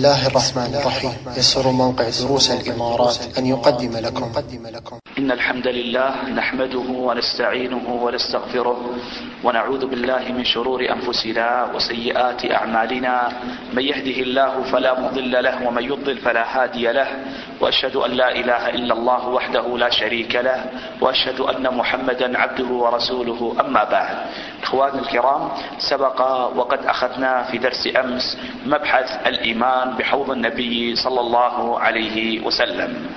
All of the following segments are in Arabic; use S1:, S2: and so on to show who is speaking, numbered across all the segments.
S1: الله الرحمن الرحيم. يسر موقع دروس الإمارات أن يقدم لكم
S2: إن الحمد لله نحمده ونستعينه ونستغفره ونعوذ بالله من شرور أنفسنا وسيئات أعمالنا. من يهده الله فلا مضل له ومن يضلل فلا هادي له، وأشهد أن لا إله إلا الله وحده لا شريك له، وأشهد أن محمدا عبده ورسوله. أما بعد، إخواني الكرام، سبق وقد أخذنا في درس أمس مبحث الإيمان بحوض النبي صلى الله عليه وسلم.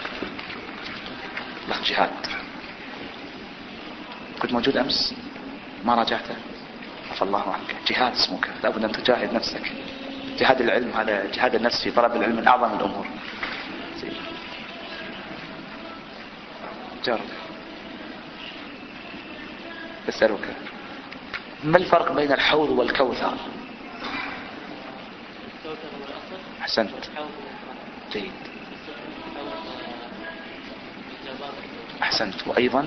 S2: جهاد كنت موجود أمس ما راجعته، عفى الله عنك. جهاد اسمك، لابد أن تجاهد نفسك. جهاد العلم، هذا جهاد النفس في طلب العلم من أعظم الأمور. جرب. أسألك، ما الفرق بين الحوض والكوثر؟ أحسنت، جيد، أحسنت. وأيضا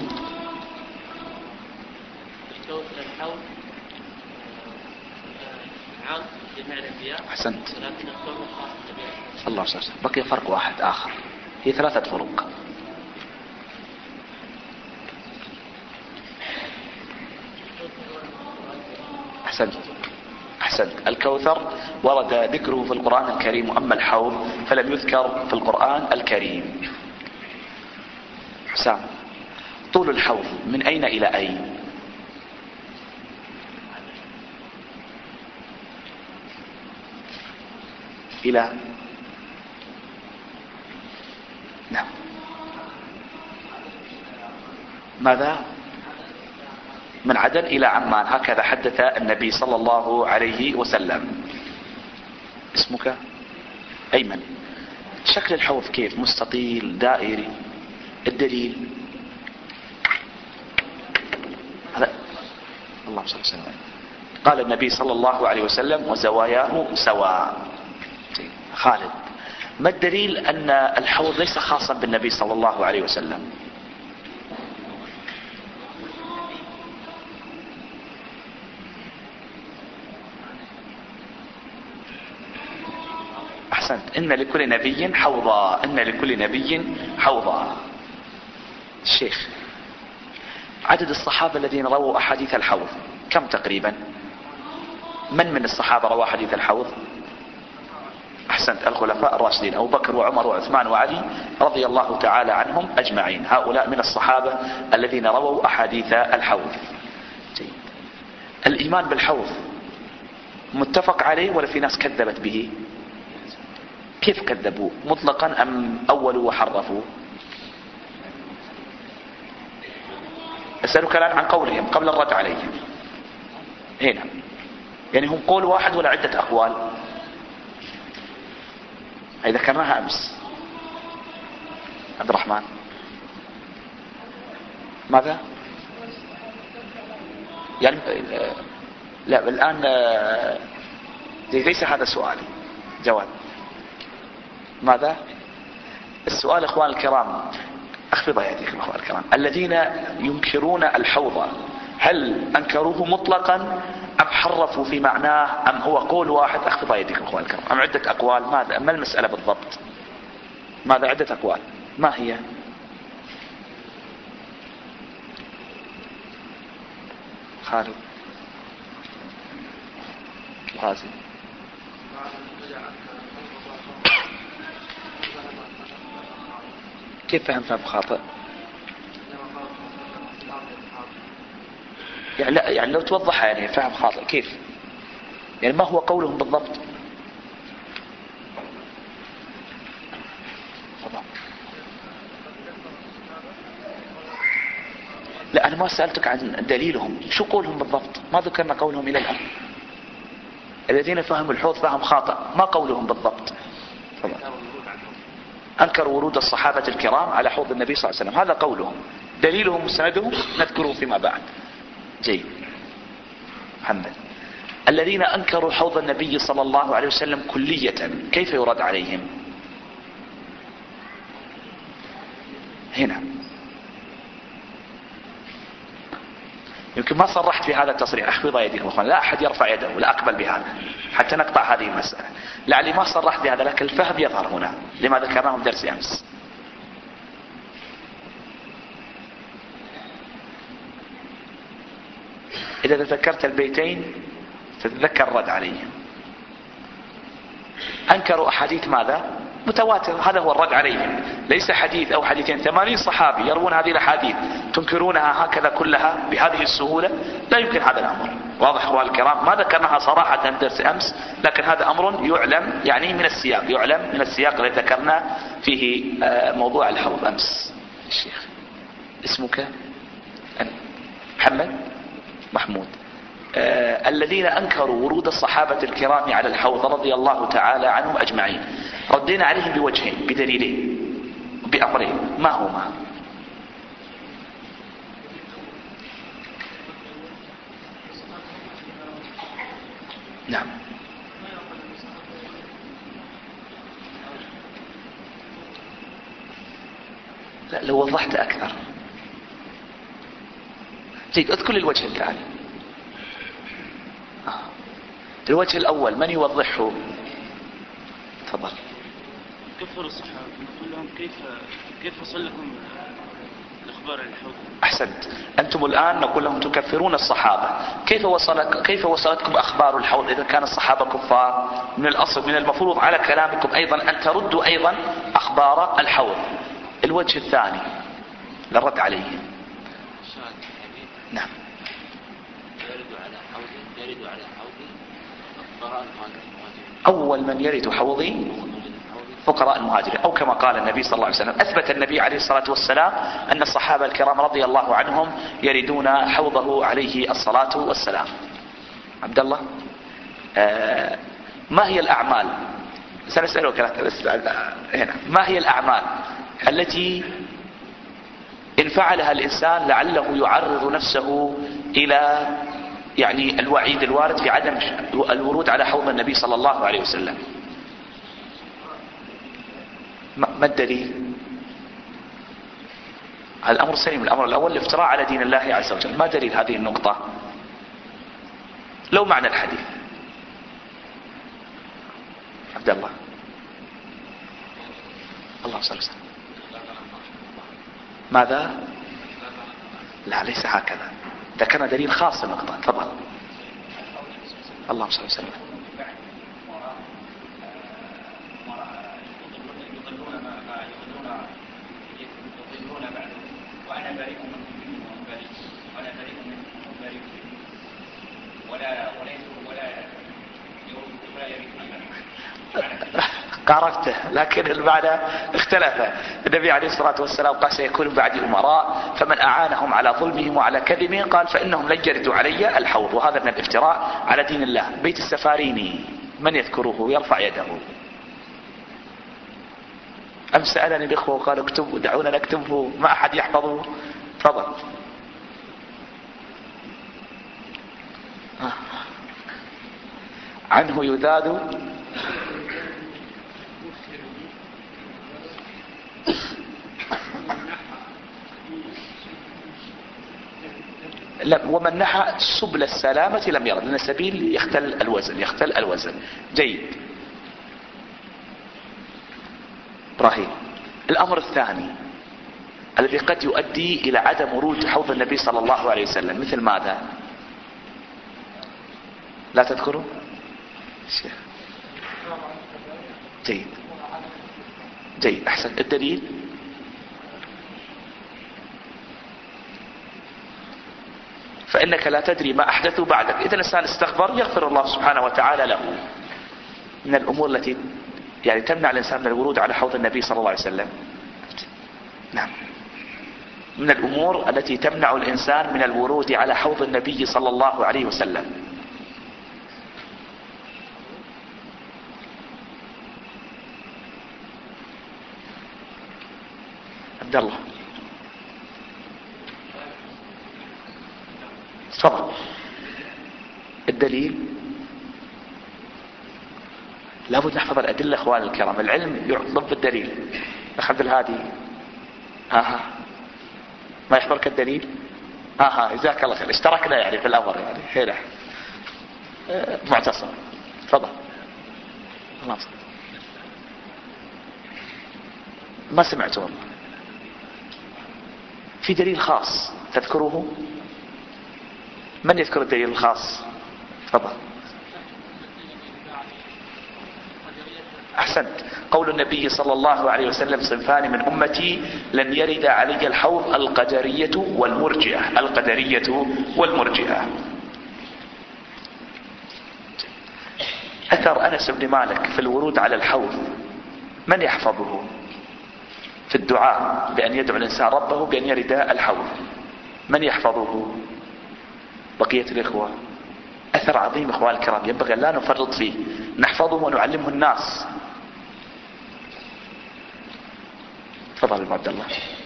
S3: الكوثر الحوض عام جميع الأنبياء، أحسنت، ولكن الكوثر خاص بالنبي.
S2: الله يسلمك. بقي فرق واحد آخر، هي ثلاثة فروق. أحسنت، أحسنت. الكوثر ورد ذكره في القرآن الكريم، أما الحوض فلم يذكر في القرآن الكريم. حسام، طول الحوض من أين إلى أين؟ إلى نعم، ماذا؟ من عدن إلى عمان، هكذا حدث النبي صلى الله عليه وسلم. اسمك؟ أيمن. شكل الحوض كيف؟ مستطيل، دائري؟ الدليل؟ هذا اللهم صل وسلم. قال النبي صلى الله عليه وسلم: وزواياه سواء. خالد، ما الدليل أن الحوض ليس خاصا بالنبي صلى الله عليه وسلم؟ أحسنت. إن لكل نبي حوضا، إن لكل نبي حوضا. الشيخ، عدد الصحابة الذين رووا أحاديث الحوض كم تقريبا؟ من الصحابة روى حديث الحوض؟ أحسنت، الخلفاء الراشدين، أبو بكر وعمر وعثمان وعلي رضي الله تعالى عنهم أجمعين. هؤلاء من الصحابة الذين رووا أحاديث الحوض. جيد. الإيمان بالحوض متفق عليه ولا في ناس كذبت به؟ كيف كذبوا؟ مطلقا أم أولوا وحرفوا؟ أسألك الآن عن قولهم قبل الرد عليهم. هنا يعني هم قول واحد ولا عدة أقوال؟ إذا ذكرناها أمس. عبد الرحمن، ماذا؟ يعني لا، الآن ليس هذا سؤالي. جواب. ماذا؟ السؤال اخوان الكرام، اخفض يديكم اخوان الكرام، الذين ينكرون الحوض هل انكروه مطلقا ام حرفوا في معناه ام هو قول واحد؟ اخفض يديكم اخوان الكرام. ام عدة اقوال؟ ماذا؟ ما المسألة بالضبط؟ ماذا؟ عدة اقوال، ما هي؟ خالد، غازي. كيف فهم خاطئ؟ يعني لا، يعني لو توضح يعني فهم خاطئ كيف؟ يعني ما هو قولهم بالضبط؟ لا، أنا ما سألتك عن دليلهم، شو قولهم بالضبط؟ ما ذكرنا قولهم إلى الآن. الذين فهموا الحوض فهم خاطئ، ما قولهم بالضبط؟ أنكروا ورود الصحابة الكرام على حوض النبي صلى الله عليه وسلم، هذا قولهم. دليلهم وسندهم نذكره فيما بعد. جيد. محمد، الذين أنكروا حوض النبي صلى الله عليه وسلم كلية كيف يرد عليهم؟ هنا يمكن ما صرحت في هذا التصريح، اخفض ايديكم اخوان، لا احد يرفع يده ولا اقبل بهذا حتى نقطع هذه المسألة. لعلي ما صرحت بهذا لكن الفهم يظهر هنا لما ذكرناه في درس امس. اذا تذكرت البيتين تتذكر الرد عليه. انكروا احاديث ماذا؟ متواتر، هذا هو الرد عليهم. ليس حديث او حديثين، 80 صحابي يروون هذه الاحاديث تنكرونها هكذا كلها بهذه السهولة؟ لا يمكن هذا الامر. واضح اخوان الكرام؟ ما ذكرناها صراحة درس امس، لكن هذا امر يعلم يعني من السياق، يعلم من السياق الذي ذكرنا فيه موضوع الحوض امس. الشيخ اسمك؟ محمد محمود. الذين انكروا ورود الصحابة الكرام على الحوض رضي الله تعالى عنهم اجمعين، ردينا عليهم بوجهين بدليلين بامرين، ما هما؟ نعم. لا لو وضحت اكثر. جيد، اذكر الوجه الثاني. الوجه الاول من يوضحه؟ تفضل.
S3: كفر الصحابة، نقول لهم كيف وصل لكم الاخبار عن الحوض؟
S2: احسنت. انتم الان نقول لهم تكفرون الصحابة، كيف وصلتكم اخبار الحوض اذا كان الصحابة كفار؟ من الاصل من المفروض على كلامكم ايضا ان تردوا ايضا اخبار الحوض. الوجه الثاني للرد عليه. نعم.
S3: يرد على حوضي فقراء المهاجرين.
S2: اول من يرد حوضي فقراء المهاجرين، او كما قال النبي صلى الله عليه وسلم. اثبت النبي عليه الصلاة والسلام ان الصحابة الكرام رضي الله عنهم يردون حوضه عليه الصلاة والسلام. عبد الله، ما هي الاعمال؟ سنسألك هنا، ما هي الاعمال التي ان فعلها الانسان لعله يعرض نفسه الى يعني الوعيد الوارد في عدم الورود على حوض النبي صلى الله عليه وسلم؟ ما الدليل؟ الامر سليم. الامر الاول الافتراء على دين الله عز وجل. ما دليل هذه النقطة؟ لو معنى الحديث. عبد الله. الله صلى الله عليه وسلم. ماذا؟ لا ليس هكذا، ذكرنا دليل خاص النقطة. تفضل. اللهم صل وسلم.
S4: وانا بريء منكم وانا بريء منكم بريء ولا
S2: قارفته، لكن المعنى اختلف. النبي عليه الصلاة والسلام قال سيكون بعد أمراء فمن أعانهم على ظلمهم وعلى كذبهم قال فإنهم لن يردوا علي الحوض، وهذا من الافتراء على دين الله. بيت السفاريني من يذكره يرفع يده؟ أم سألني الإخوة وقالوا اكتبوا، دعونا نكتبه، ما أحد يحفظه. تفضل. عنه يذاد ومن نحى سبل السلامة لم يرد، لأن السبيل يختل الوزن. جيد. إبراهيم. الأمر الثاني الذي قد يؤدي إلى عدم ورود حوض النبي صلى الله عليه وسلم مثل ماذا؟ لا تذكروا؟ جيد أحسن. الدليل؟ فإنك لا تدري ما أحدثوا بعدك. إذا الإنسان استغفر يغفر الله سبحانه وتعالى له. من الأمور التي يعني تمنع الإنسان من الورود على حوض النبي صلى الله عليه وسلم. نعم. من الأمور التي تمنع الإنسان من الورود على حوض النبي صلى الله عليه وسلم. عبد الله. تفضل. الدليل؟ لابد نحفظ الأدلة اخوان الكرام، العلم يطلب بالدليل. أخذ الهادي ما يحضرك الدليل؟ جزاك الله خير، اشتركنا يعني في الامر يعني. هنا معتصم تفضل. الله صدق. ما سمعت والله. في دليل خاص تذكره؟ من يذكر الدليل الخاص؟ تفضل. أحسنت. قول النبي صلى الله عليه وسلم: صنفان من أمتي لن يرد علي الحوض، القدرية والمرجئة. القدرية والمرجئة. أثر أنس بن مالك في الورود على الحوض من يحفظه في الدعاء بأن يدعو الإنسان ربه بأن يرد الحوض؟ من يحفظه؟ بقية الإخوة. أثر عظيم إخوان الكرام، ينبغي لا نفرط فيه، نحفظه ونعلمه الناس. تفضل ابو عبد الله.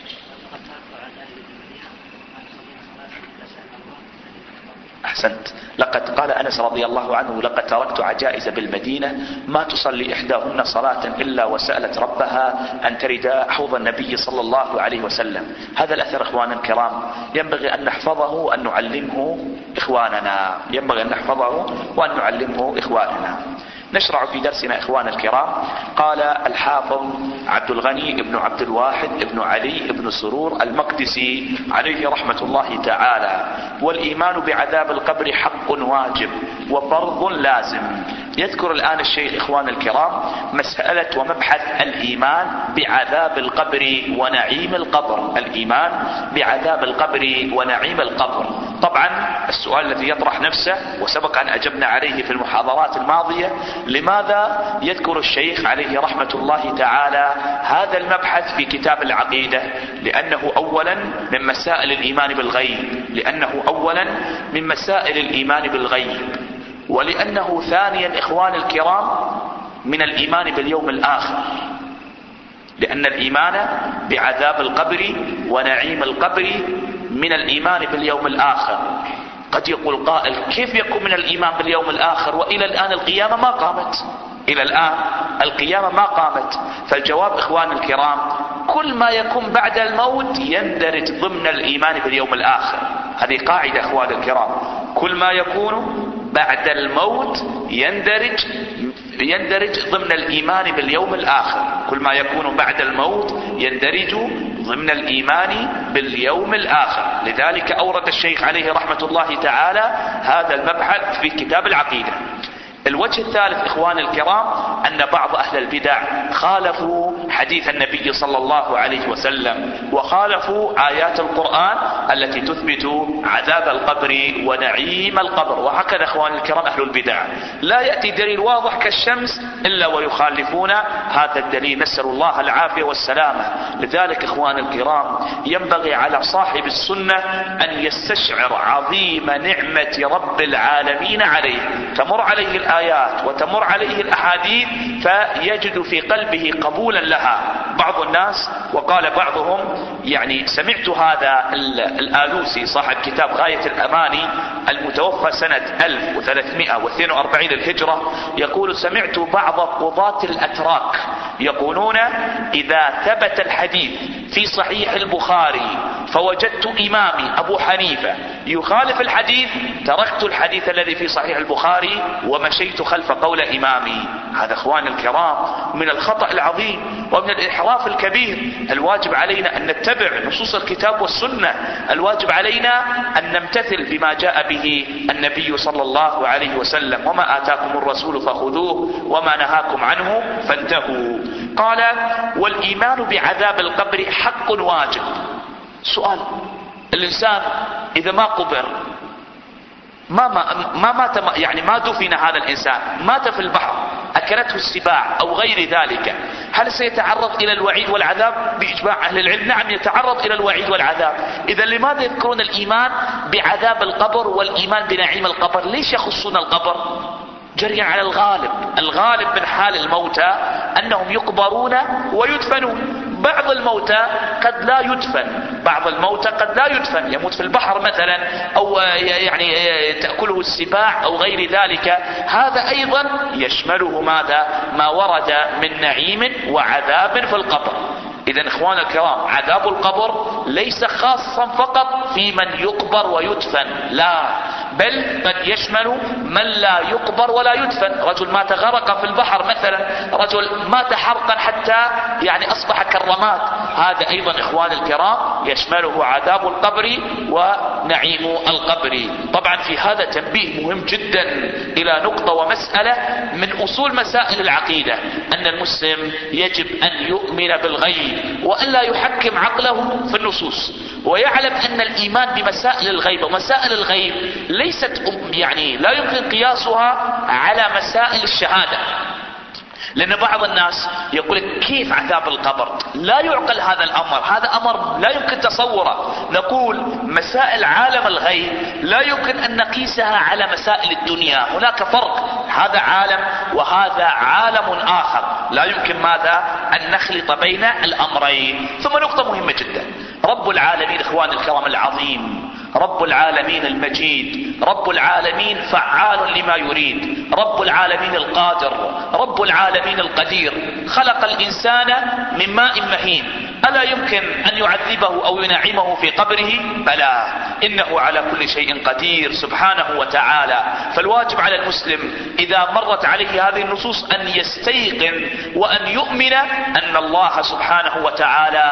S2: أحسنت. لقد قال أنس رضي الله عنه: لقد تركت عجائز بالمدينة ما تصلي إحداهن صلاة إلا وسألت ربها أن ترد حوض النبي صلى الله عليه وسلم. هذا الأثر إخواننا الكرام ينبغي أن نحفظه وأن نعلمه إخواننا، ينبغي أن نحفظه وأن نعلمه إخواننا. نشرع في درسنا إخوان الكرام. قال الحافظ عبد الغني بن عبد الواحد بن علي بن سرور المقدسي عليه رحمة الله تعالى: والإيمان بعذاب القبر حق واجب وفرض لازم. يذكر الآن الشيخ إخوان الكرام مسألة ومبحث الإيمان بعذاب القبر ونعيم القبر. الإيمان بعذاب القبر ونعيم القبر. طبعا السؤال الذي يطرح نفسه وسبق أن أجبنا عليه في المحاضرات الماضية: لماذا يذكر الشيخ عليه رحمة الله تعالى هذا المبحث في كتاب العقيدة؟ لأنه أولا من مسائل الإيمان بالغيب، لأنه أولا من مسائل الإيمان بالغيب، ولأنه ثانيا إخوان الكرام من الإيمان باليوم الآخر، لأن الإيمان بعذاب القبر ونعيم القبر من الإيمان باليوم الآخر. قد يقول قائل: كيف يكون من الإيمان باليوم الآخر وإلى الآن القيامة ما قامت؟ إلى الآن القيامة ما قامت. فالجواب إخوان الكرام: كل ما يكون بعد الموت يندرج ضمن الإيمان باليوم الآخر. هذه قاعدة إخوان الكرام، كل ما يكون بعد الموت يندرج ضمن الإيمان باليوم الآخر. كل ما يكون بعد الموت يندرج ضمن الإيمان باليوم الآخر. لذلك أورد الشيخ عليه رحمة الله تعالى هذا المبحث في كتاب العقيدة. الوجه الثالث إخوان الكرام أن بعض أهل البدع خالفوا حديث النبي صلى الله عليه وسلم وخالفوا آيات القرآن التي تثبت عذاب القبر ونعيم القبر. وهكذا إخوان الكرام أهل البدع لا يأتي دليل واضح كالشمس إلا ويخالفون هذا الدليل، نسأل الله العافية والسلامة. لذلك إخوان الكرام ينبغي على صاحب السنة أن يستشعر عظيم نعمة رب العالمين عليه، تمر عليه الآيات وتمر عليه الأحاديث فيجد في قلبه قبولا لها. بعض الناس وقال بعضهم، يعني سمعت هذا الآلوسي صاحب كتاب غاية الأماني المتوفى سنة 1342 للهجرة يقول: سمعت بعض قضاة الأتراك يقولون: إذا ثبت الحديث في صحيح البخاري فوجدت إمامي أبو حنيفة يخالف الحديث تركت الحديث الذي في صحيح البخاري ومشيت خلف قول إمامي. هذا إخوان الكرام من الخطأ العظيم ومن الإنحراف الكبير. الواجب علينا أن نتبع نصوص الكتاب والسنة، الواجب علينا أن نمتثل بما جاء به النبي صلى الله عليه وسلم: وما آتاكم الرسول فخذوه وما نهاكم عنه فانتهوا. قال: والإيمان بعذاب القبر حق واجب. سؤال: الإنسان إذا ما قبر ما مات، يعني ما دفن هذا الإنسان، مات في البحر أكلته السباع أو غير ذلك، هل سيتعرض إلى الوعيد والعذاب؟ بإجماع أهل العلم نعم يتعرض إلى الوعيد والعذاب. إذا لماذا يذكرون الإيمان بعذاب القبر والإيمان بنعيم القبر؟ ليش يخصون القبر؟ جريا على الغالب من حال الموتى أنهم يقبرون ويدفنون. بعض الموتى قد لا يدفن، بعض الموتى قد لا يدفن، يموت في البحر مثلا أو يعني تأكله السباع أو غير ذلك. هذا أيضا يشمله ماذا؟ ما ورد من نعيم وعذاب في القبر. إذا إخوان الكرام، عذاب القبر ليس خاصا فقط في من يقبر ويدفن، لا، بل قد يشمل من لا يقبر ولا يدفن. رجل مات غرق في البحر مثلا، رجل مات حرقا حتى يعني أصبح كالرماد، هذا أيضا إخوان الكرام يشمله عذاب القبر ونعيم القبر. طبعا في هذا تنبيه مهم جدا إلى نقطة ومسألة من أصول مسائل العقيدة، أن المسلم يجب أن يؤمن بالغيب وألا يحكم عقله في النصوص، ويعلم أن الإيمان بمسائل الغيب ومسائل الغيب ليست يعني لا يمكن قياسها على مسائل الشهادة. لأن بعض الناس يقول كيف عذاب القبر؟ لا يعقل هذا الأمر، هذا أمر لا يمكن تصوره. نقول مسائل عالم الغيب لا يمكن أن نقيسها على مسائل الدنيا، هناك فرق، هذا عالم وهذا عالم آخر، لا يمكن ماذا أن نخلط بين الأمرين. ثم نقطة مهمة جدا، رب العالمين إخوان الكرام العظيم، رب العالمين المجيد، رب العالمين فعال لما يريد، رب العالمين القادر، رب العالمين القدير، خلق الإنسان من ماء مهين، ألا يمكن أن يعذبه أو ينعمه في قبره؟ بلى، إنه على كل شيء قدير سبحانه وتعالى. فالواجب على المسلم إذا مرت عليه هذه النصوص أن يستيقن وأن يؤمن أن الله سبحانه وتعالى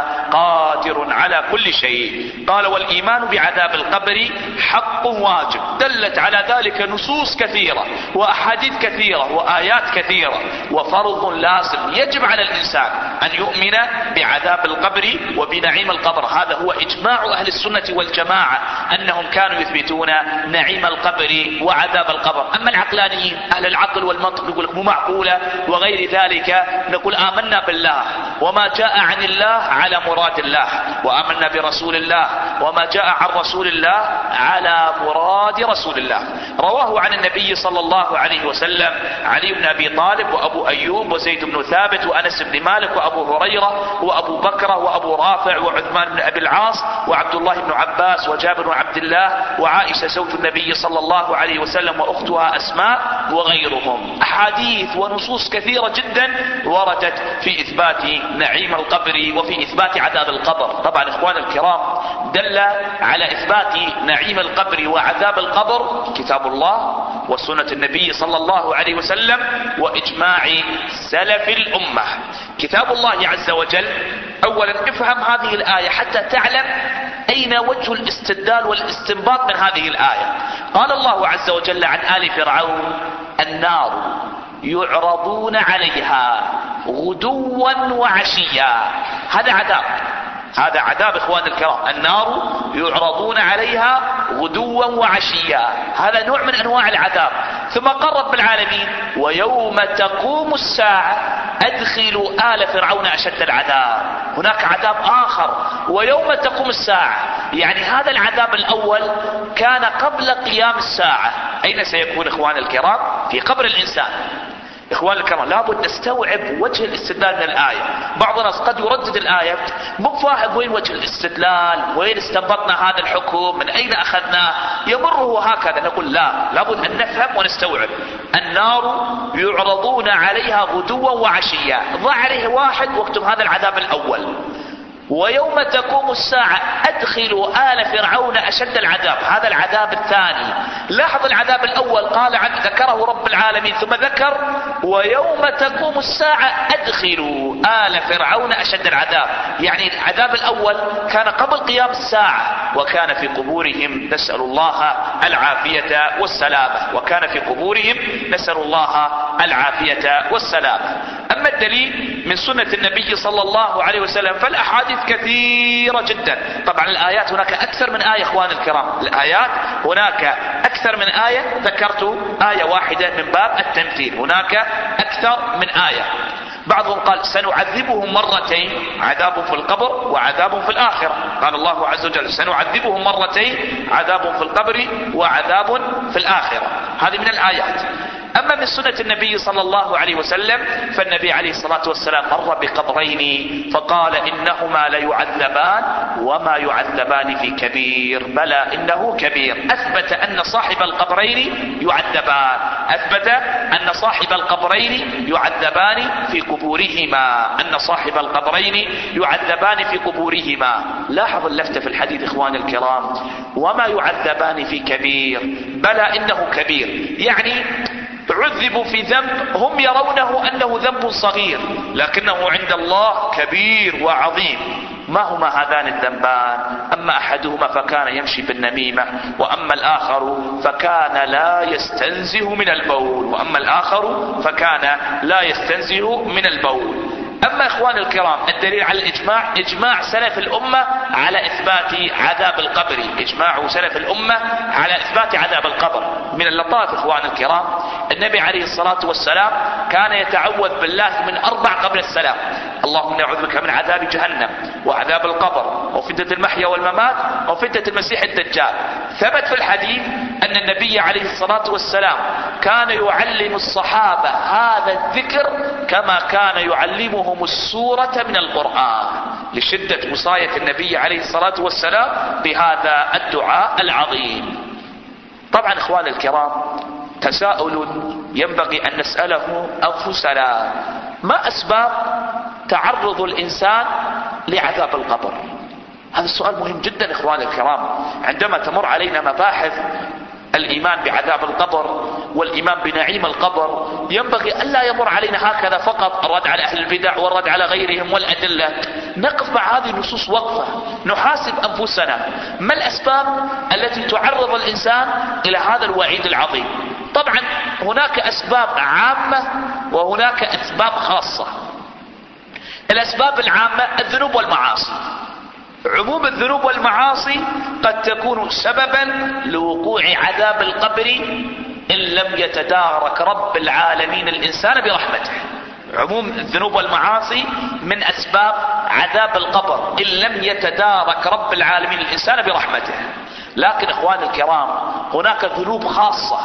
S2: قادر على كل شيء. قال والإيمان بعذاب القبر حق واجب، دلت على ذلك نصوص كثيرة وأحاديث كثيرة وآيات كثيرة، وفرض لازم يجب على الإنسان أن يؤمن بعذاب القبر وبنعيم القبر. هذا هو إجماع أهل السنة والجماعة أنهم كانوا يثبتون نعيم القبر وعذاب القبر. أما العقلانيين أهل العقل والمنطق يقول لك مو معقولة وغير ذلك، نقول آمنا بالله وما جاء عن الله على مراد الله، وآمنا برسول الله وما جاء عن رسول الله على مراد رسول الله. رواه عن النبي صلى الله عليه وسلم علي بن أبي طالب وأبو أيوب وزيد بن ثابت وأنس بن مالك وأبو هريرة وأبو بكر وأبو رافع وعثمان بن أبي العاص وعبد الله بن عباس وجابر بن عبد الله وعائشة زوج النبي صلى الله عليه وسلم وأختها أسماء وغيرهم. أحاديث ونصوص كثيرة جدا وردت في إثبات نعيم القبر وفي إثبات عذاب القبر. طبعا إخوان الكرام، دل على إثبات نعيم القبر وعذاب القبر كتاب الله وسنة النبي صلى الله عليه وسلم وإجماع سلف الأمة. كتاب الله عز وجل، أولا افهم هذه الآية حتى تعلم أين وجه الاستدلال والاستنباط من هذه الآية. قال الله عز وجل عن آل فرعون: النار يعرضون عليها غدوا وعشيا. هذا عذاب، هذا عذاب إخوان الكرام، النار يعرضون عليها غدوا وعشيا، هذا نوع من أنواع العذاب. ثم قال رب العالمين: ويوم تقوم الساعة أدخلوا آل فرعون أشد العذاب. هناك عذاب آخر ويوم تقوم الساعة، يعني هذا العذاب الأول كان قبل قيام الساعة. أين سيكون إخوان الكرام؟ في قبر الإنسان. إخوان الكرام، لابد نستوعب وجه الاستدلال من الآية. بعض الناس قد يردد الآية مو فاهم وين وجه الاستدلال، وين استنبطنا هذا الحكم، من أين أخذناه، يمره هكذا. نقول لا، لابد أن نفهم ونستوعب. النار يعرضون عليها غدوا وعشيا، ضع عليه واحد واكتب هذا العذاب الأول. ويوم تقوم الساعة أدخلوا آل فرعون أشد العذاب، هذا العذاب الثاني. لاحظ العذاب الأول قال ذكره رب العالمين، ثم ذكر ويوم تقوم الساعة أدخلوا آل فرعون أشد العذاب، يعني العذاب الأول كان قبل قيام الساعة وكان في قبورهم، نسأل الله العافية والسلامة، وكان في قبورهم نسأل الله العافية والسلامة. أما الدليل من سنة النبي صلى الله عليه وسلم فالأحاديث كثيرة جدا. طبعا الآيات هناك أكثر من آية إخوان الكرام، الآيات هناك أكثر من آية، ذكرت آية واحدة من باب التمثيل، هناك أكثر من آية. بعضهم قال سنعذبهم مرتين، عذاب في القبر وعذاب في الآخرة. قال الله عز وجل سنعذبهم مرتين، عذاب في القبر وعذاب في الآخرة. هذه من الآيات. أما من سنة النبي صلى الله عليه وسلم فالنبي عليه الصلاة والسلام مر بقبرين فقال إنهما ليعذبان وما يعذبان في كبير، بلى إنه كبير. أثبت أن صاحب القبرين يعذبان، أثبت أن صاحب القبرين يعذبان في قبورهما، أن صاحب القبرين يعذبان في قبورهما. لاحظ اللفتة في الحديث إخواني الكرام، وما يعذبان في كبير، بلى إنه كبير، يعني عذبوا في ذنب هم يرونه أنه ذنب صغير لكنه عند الله كبير وعظيم. ما هما هذان الذنبان؟ أما أحدهما فكان يمشي بالنميمة، وأما الآخر فكان لا يستنزه من البول، وأما الآخر فكان لا يستنزه من البول. أما إخواني الكرام الدليل على الإجماع، إجماع سلف الأمة على إثبات عذاب القبر، إجماع سلف الأمة على إثبات عذاب القبر. من اللطائف إخواني الكرام النبي عليه الصلاة والسلام كان يتعوذ بالله من 4 قبل السلام: اللهم نعوذ بك من عذاب جهنم وعذاب القبر وفتنة المحيا والممات وفتنة المسيح الدجال. ثبت في الحديث أن النبي عليه الصلاة والسلام كان يعلم الصحابة هذا الذكر كما كان يعلمهم السورة من القرآن، لشدة وصاية النبي عليه الصلاة والسلام بهذا الدعاء العظيم. طبعا إخواني الكرام تساؤل ينبغي أن نسأله أنفسنا: ما أسباب تعرض الإنسان لعذاب القبر؟ هذا السؤال مهم جدا إخواني الكرام. عندما تمر علينا مباحث الإيمان بعذاب القبر والإيمان بنعيم القبر ينبغي ألا يمر علينا هكذا فقط الرد على أهل البدع والرد على غيرهم والأدلة. نقف مع هذه النصوص وقفة، نحاسب أنفسنا ما الأسباب التي تعرض الإنسان إلى هذا الوعيد العظيم. طبعا هناك أسباب عامة وهناك أسباب خاصة. الأسباب العامة الذنوب والمعاصي. عموم الذنوب والمعاصي قد تكون سببا لوقوع عذاب القبر إن لم يتدارك رب العالمين الإنسان برحمته. عموم الذنوب والمعاصي من أسباب عذاب القبر إن لم يتدارك رب العالمين الإنسان برحمته. لكن إخواني الكرام هناك ذنوب خاصة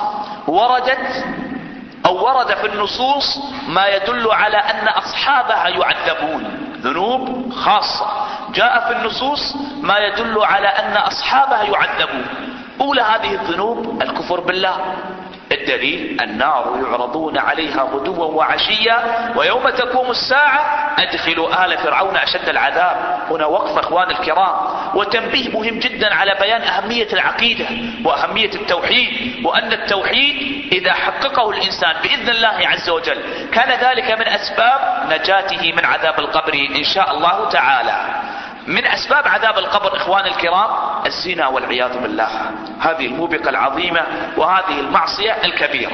S2: ورد في النصوص ما يدل على أن أصحابها يعذبون. ذنوب خاصة جاء في النصوص ما يدل على أن أصحابها يعذبون. أولى هذه الذنوب الكفر بالله. الدليل: النار يعرضون عليها غدوا وعشيا ويوم تقوم الساعة أدخلوا آل فرعون أشد العذاب. هنا وقف إخوان الكرام وتنبيه مهم جدا على بيان أهمية العقيدة وأهمية التوحيد، وأن التوحيد إذا حققه الإنسان بإذن الله عز وجل كان ذلك من أسباب نجاته من عذاب القبر إن شاء الله تعالى. من أسباب عذاب القبر إخواني الكرام الزنا والعياذ بالله، هذه الموبقة العظيمة وهذه المعصية الكبيرة.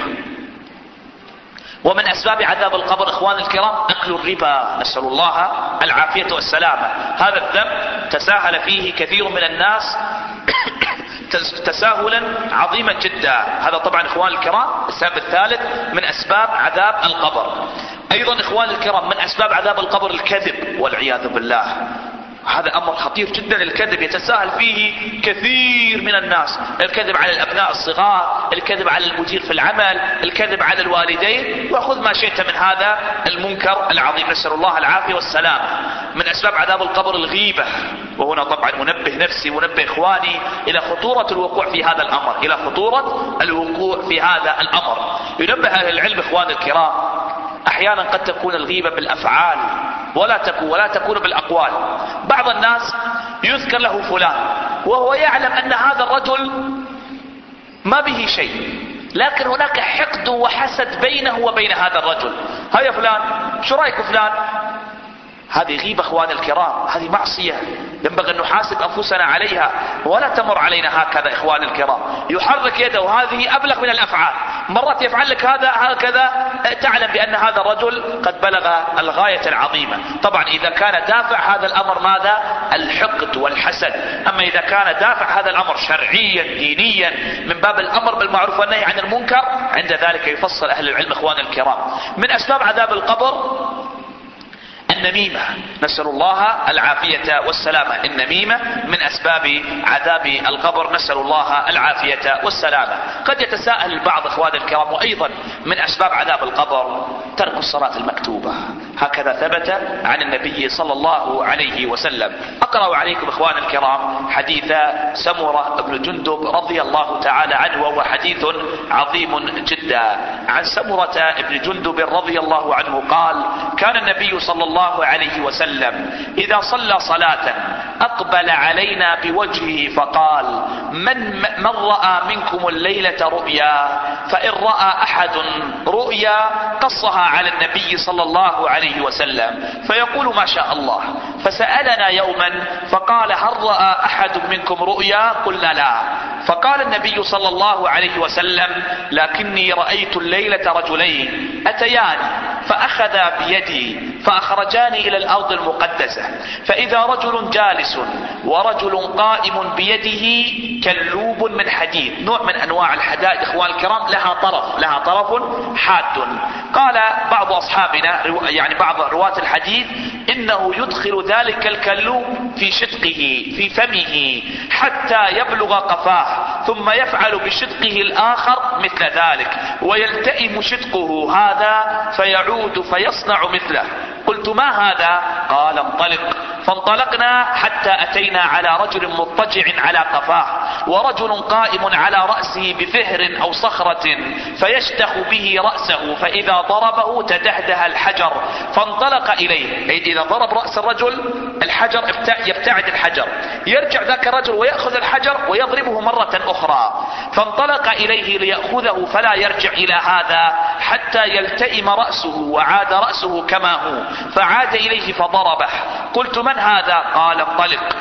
S2: ومن أسباب عذاب القبر إخواني الكرام أكل الربا، نسأل الله العافية والسلامة. هذا الذنب تساهل فيه كثير من الناس تساهلا عظيما جدا. هذا طبعا إخواني الكرام السبب الثالث من أسباب عذاب القبر. أيضا إخواني الكرام من أسباب عذاب القبر الكذب والعياذ بالله. هذا أمر خطير جدا. الكذب يتساهل فيه كثير من الناس، الكذب على الأبناء الصغار، الكذب على المدير في العمل، الكذب على الوالدين، وخذ ما شئت من هذا المنكر العظيم، نسأل الله العافية والسلام. من أسباب عذاب القبر الغيبة، وهنا طبعا منبه نفسي ونبه إخواني إلى خطورة الوقوع في هذا الأمر، إلى خطورة الوقوع في هذا الأمر. ينبه أهل العلم إخواني الكرام أحيانا قد تكون الغيبة بالأفعال ولا تكون بالأقوال. بعض الناس يذكر له فلان وهو يعلم أن هذا الرجل ما به شيء، لكن هناك حقد وحسد بينه وبين هذا الرجل. هيا فلان، شو رأيك فلان؟ هذه غيبة اخواني الكرام، هذه معصية ينبغي ان نحاسب انفسنا عليها ولا تمر علينا هكذا اخواني الكرام. يحرك يده وهذه ابلغ من الافعال، مرات يفعل لك هذا هكذا تعلم بان هذا الرجل قد بلغ الغاية العظيمة. طبعا اذا كان دافع هذا الامر ماذا؟ الحقد والحسد. اما اذا كان دافع هذا الامر شرعيا دينيا من باب الامر بالمعروف والنهي عن المنكر، عند ذلك يفصل اهل العلم اخواني الكرام. من اسباب عذاب القبر النميمة، نسأل الله العافية والسلامة. النميمة من أسباب عذاب القبر، نسأل الله العافية والسلامة. قد يتساءل البعض إخواني الكرام، وأيضا من أسباب عذاب القبر ترك الصلاة المكتوبة، هكذا ثبت عن النبي صلى الله عليه وسلم. أقرأ عليكم إخوان الكرام حديث سمرة بن جندب رضي الله تعالى عنه، وهو حديث عظيم جدا. عن سمرة بن جندب رضي الله عنه قال: كان النبي صلى الله عليه وسلم إذا صلى صلاة أقبل علينا بوجهه فقال: من رأى منكم الليلة رؤيا؟ فإن رأى أحد رؤيا قصها على النبي صلى الله عليه وسلم فيقول: ما شاء الله. فسألنا يوما فقال: هل رأى أحد منكم رؤيا؟ قلنا: لا. فقال النبي صلى الله عليه وسلم: لكني رأيت الليلة رجلين أتياني فأخذا بيدي فأخرجاني إلى الأرض المقدسة، فإذا رجل جالس ورجل قائم بيده كلوب من حديد، نوع من أنواع الحدائد إخوان الكرام، لها طرف حاد. قال بعض أصحابنا يعني بعض رواة الحديث: إنه يدخل ذلك الكلوب في شدقه في فمه حتى يبلغ قفاه، ثم يفعل بشدقه الآخر مثل ذلك، ويلتئم شدقه هذا فيعود فيصنع مثله. قلت: ما هذا؟ قال: انطلق. فانطلقنا حتى أتينا على رجل مضطجع على قفاه، ورجل قائم على رأسه بفهر أو صخرة فيشتخ به رأسه، فإذا ضربه تدهده الحجر فانطلق إليه. أي إذا ضرب رأس الرجل الحجر يبتعد الحجر، يرجع ذاك الرجل ويأخذ الحجر ويضربه مرة أخرى، فانطلق إليه ليأخذه فلا يرجع إلى هذا حتى يلتئم رأسه، وعاد رأسه كما هو، فعاد إليه فضربه. قلت: من هذا؟ قال: انطلق.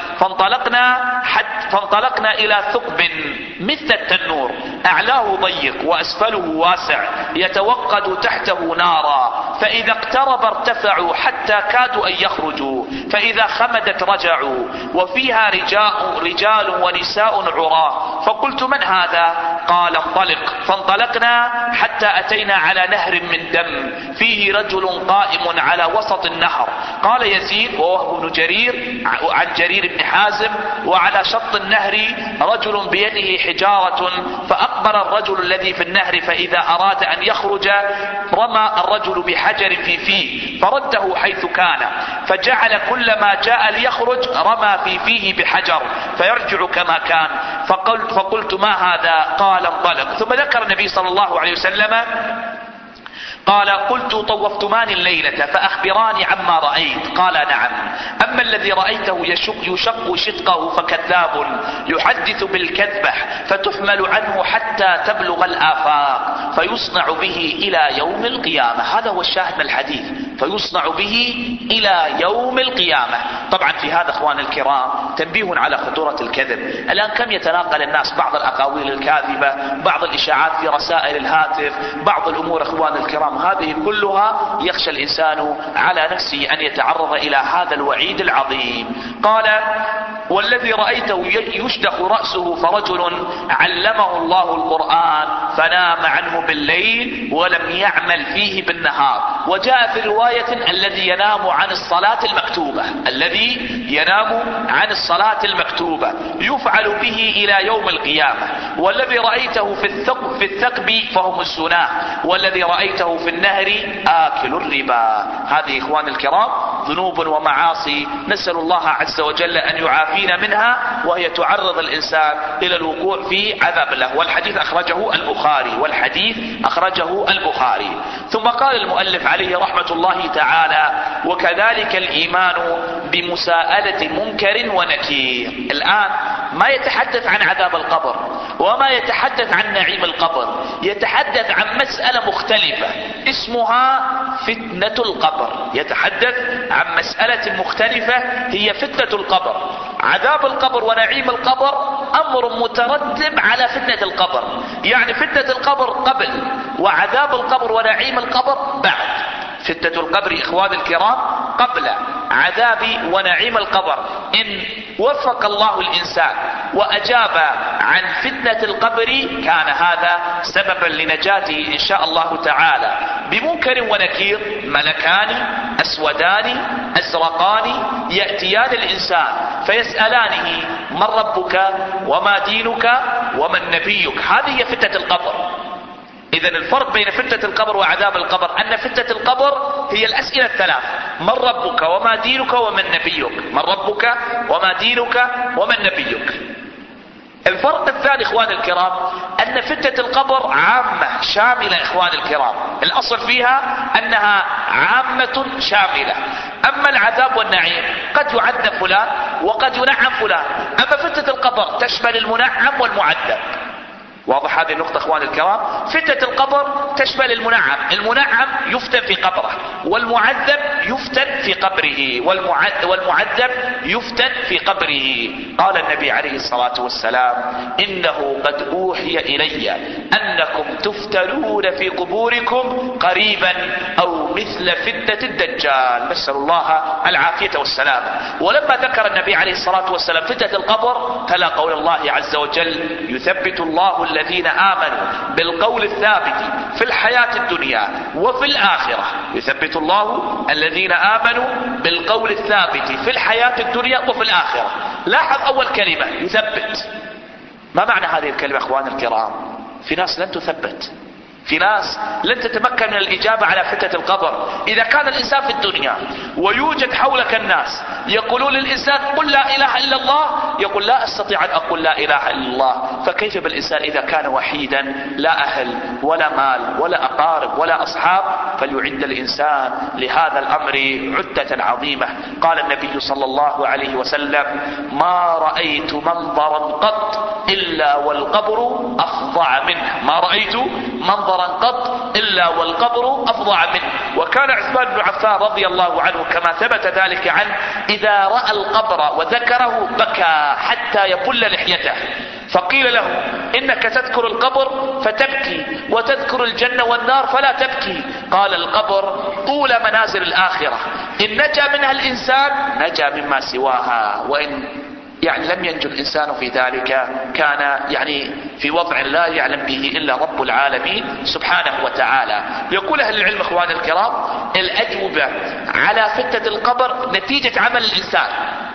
S2: فانطلقنا إلى ثقب مثل التنور، أعلاه ضيق وأسفله واسع، يتوقد تحته نارا، فإذا اقترب ارتفعوا حتى كادوا أن يخرجوا، فإذا خمدت رجعوا، وفيها رجال ونساء عراة. فقلت: من هذا؟ قال: انطلق. فانطلقنا حتى أتينا على نهر من دم فيه رجل قائم على وسط النهر. قال يزيد ووهب بن جرير عن جرير بن حازم: وعلى شط النهر رجل بيده حجارة، فأقبل الرجل الذي في النهر، فإذا أراد أن يخرج رمى الرجل بحجر في فيه فرده حيث كان، فجعل كلما جاء ليخرج رمى في فيه بحجر فيرجع كما كان. فقلت: ما هذا؟ قال: انطلق. ثم ذكر النبي صلى الله عليه وسلم قال: قلت: طوفتمان الليلة فأخبراني عما رأيت؟ قال: نعم. أما الذي رأيته يشق شدقه فكذاب يحدث بالكذبة فتحمل عنه حتى تبلغ الآفاق فيصنع به إلى يوم القيامة. هذا هو الشاهد من الحديث، فيصنع به إلى يوم القيامة. طبعا في هذا اخوان الكرام تنبيه على خطورة الكذب. الآن كم يتناقل الناس بعض الأقاويل الكاذبة، بعض الإشاعات في رسائل الهاتف، بعض الأمور اخوان الكرام، هذه كلها يخشى الإنسان على نفسه أن يتعرض إلى هذا الوعيد العظيم. قال: والذي رأيته يشدخ رأسه فرجل علمه الله القرآن فنام عنه بالليل ولم يعمل فيه بالنهار. وجاء في رواية: الذي ينام عن الصلاة المكتوبة، الذي ينام عن الصلاة المكتوبة يفعل به إلى يوم القيامة. والذي رأيته في الثقب فهم السناه، والذي رأيته في النهر آكل الربا. هذه إخوان الكرام ذنوب ومعاصي نسأل الله عز وجل أن يعافينا منها، وهي تعرض الإنسان إلى الوقوع في عذاب الله. والحديث أخرجه البخاري. ثم قال المؤلف عليه رحمة الله تعالى: وكذلك الإيمان بمساءلة منكر ونكير. الآن ما يتحدث عن عذاب القبر وما يتحدث عن نعيم القبر، يتحدث عن مسألة مختلفة اسمها فتنة القبر. يتحدث عن مسألة مختلفة هي فتنة القبر. عذاب القبر ونعيم القبر أمر مترتب على فتنة القبر، يعني فتنة القبر قبل، وعذاب القبر ونعيم القبر بعد. فتنة القبر إخوان الكرام قبل عذاب ونعيم القبر. إن وفق الله الإنسان وأجاب عن فتنة القبر كان هذا سببا لنجاته إن شاء الله تعالى. بمنكر ونكير: ملكان أسودان أزرقان يأتيان الإنسان فيسألانه: من ربك وما دينك ومن نبيك. هذه هي فتنة القبر. إذا الفرق بين فتنة القبر وعذاب القبر أن فتنة القبر هي الأسئلة الثلاث: من ربك وما دينك ومن نبيك. من ربك وما دينك ومن نبيك. الفرق الثاني إخوان الكرام أن فتنة القبر عامة شاملة. إخوان الكرام الأصل فيها أنها عامة شاملة. أما العذاب والنعيم قد يعذب فلان وقد ينعم فلان. أما فتنة القبر تشمل المنعم والمعذب. واضح هذه النقطة إخوان الكرام؟ فتنة القبر تشمل المنعم. المنعم يفتن في قبره، والمعذب يفتن في قبره، والمعذب يفتن في قبره. قال النبي عليه الصلاة والسلام: إنه قد أوحي إلي أنكم تفتنون في قبوركم قريبا أو مثل فتنة الدجال. نسأل الله العافية والسلام. ولما ذكر النبي عليه الصلاة والسلام فتنة القبر تلا قول الله عز وجل: يثبت الله الذين آمنوا بالقول الثابت في الحياة الدنيا وفي الآخرة. يثبت الله الذين آمنوا بالقول الثابت في الحياة الدنيا وفي الآخرة. لاحظ أول كلمة يثبت. ما معنى هذه الكلمة أخوان الكرام؟ في ناس لن تثبت، في ناس لن تتمكن من الإجابة على فتنة القبر. إذا كان الإنسان في الدنيا ويوجد حولك الناس يقولون للإنسان: قل لا إله إلا الله، يقول: لا أستطيع أن أقول لا إله إلا الله. فكيف بالإنسان إذا كان وحيدا لا أهل ولا مال ولا أقارب ولا أصحاب؟ فليعد الإنسان لهذا الأمر عدة عظيمة. قال النبي صلى الله عليه وسلم: ما رأيت منظرا قط إلا والقبر أفظع منه. ما رأيت منظرا قط إلا والقبر أفظع منه. وكان عثمان بن عفان رضي الله عنه كما ثبت ذلك عنه إذا رأى القبر وذكره بكى حتى يبل لحيته. فقيل له: إنك تذكر القبر فتبكي وتذكر الجنة والنار فلا تبكي. قال: القبر أولى منازل الآخرة، إن نجا منها الإنسان نجا مما سواها، وإن لم ينجو الإنسان في ذلك كان في وضع لا يعلم به إلا رب العالمين سبحانه وتعالى. يقول أهل العلم إخوان الكرام: الأجوبة على فتنة القبر نتيجة عمل الإنسان.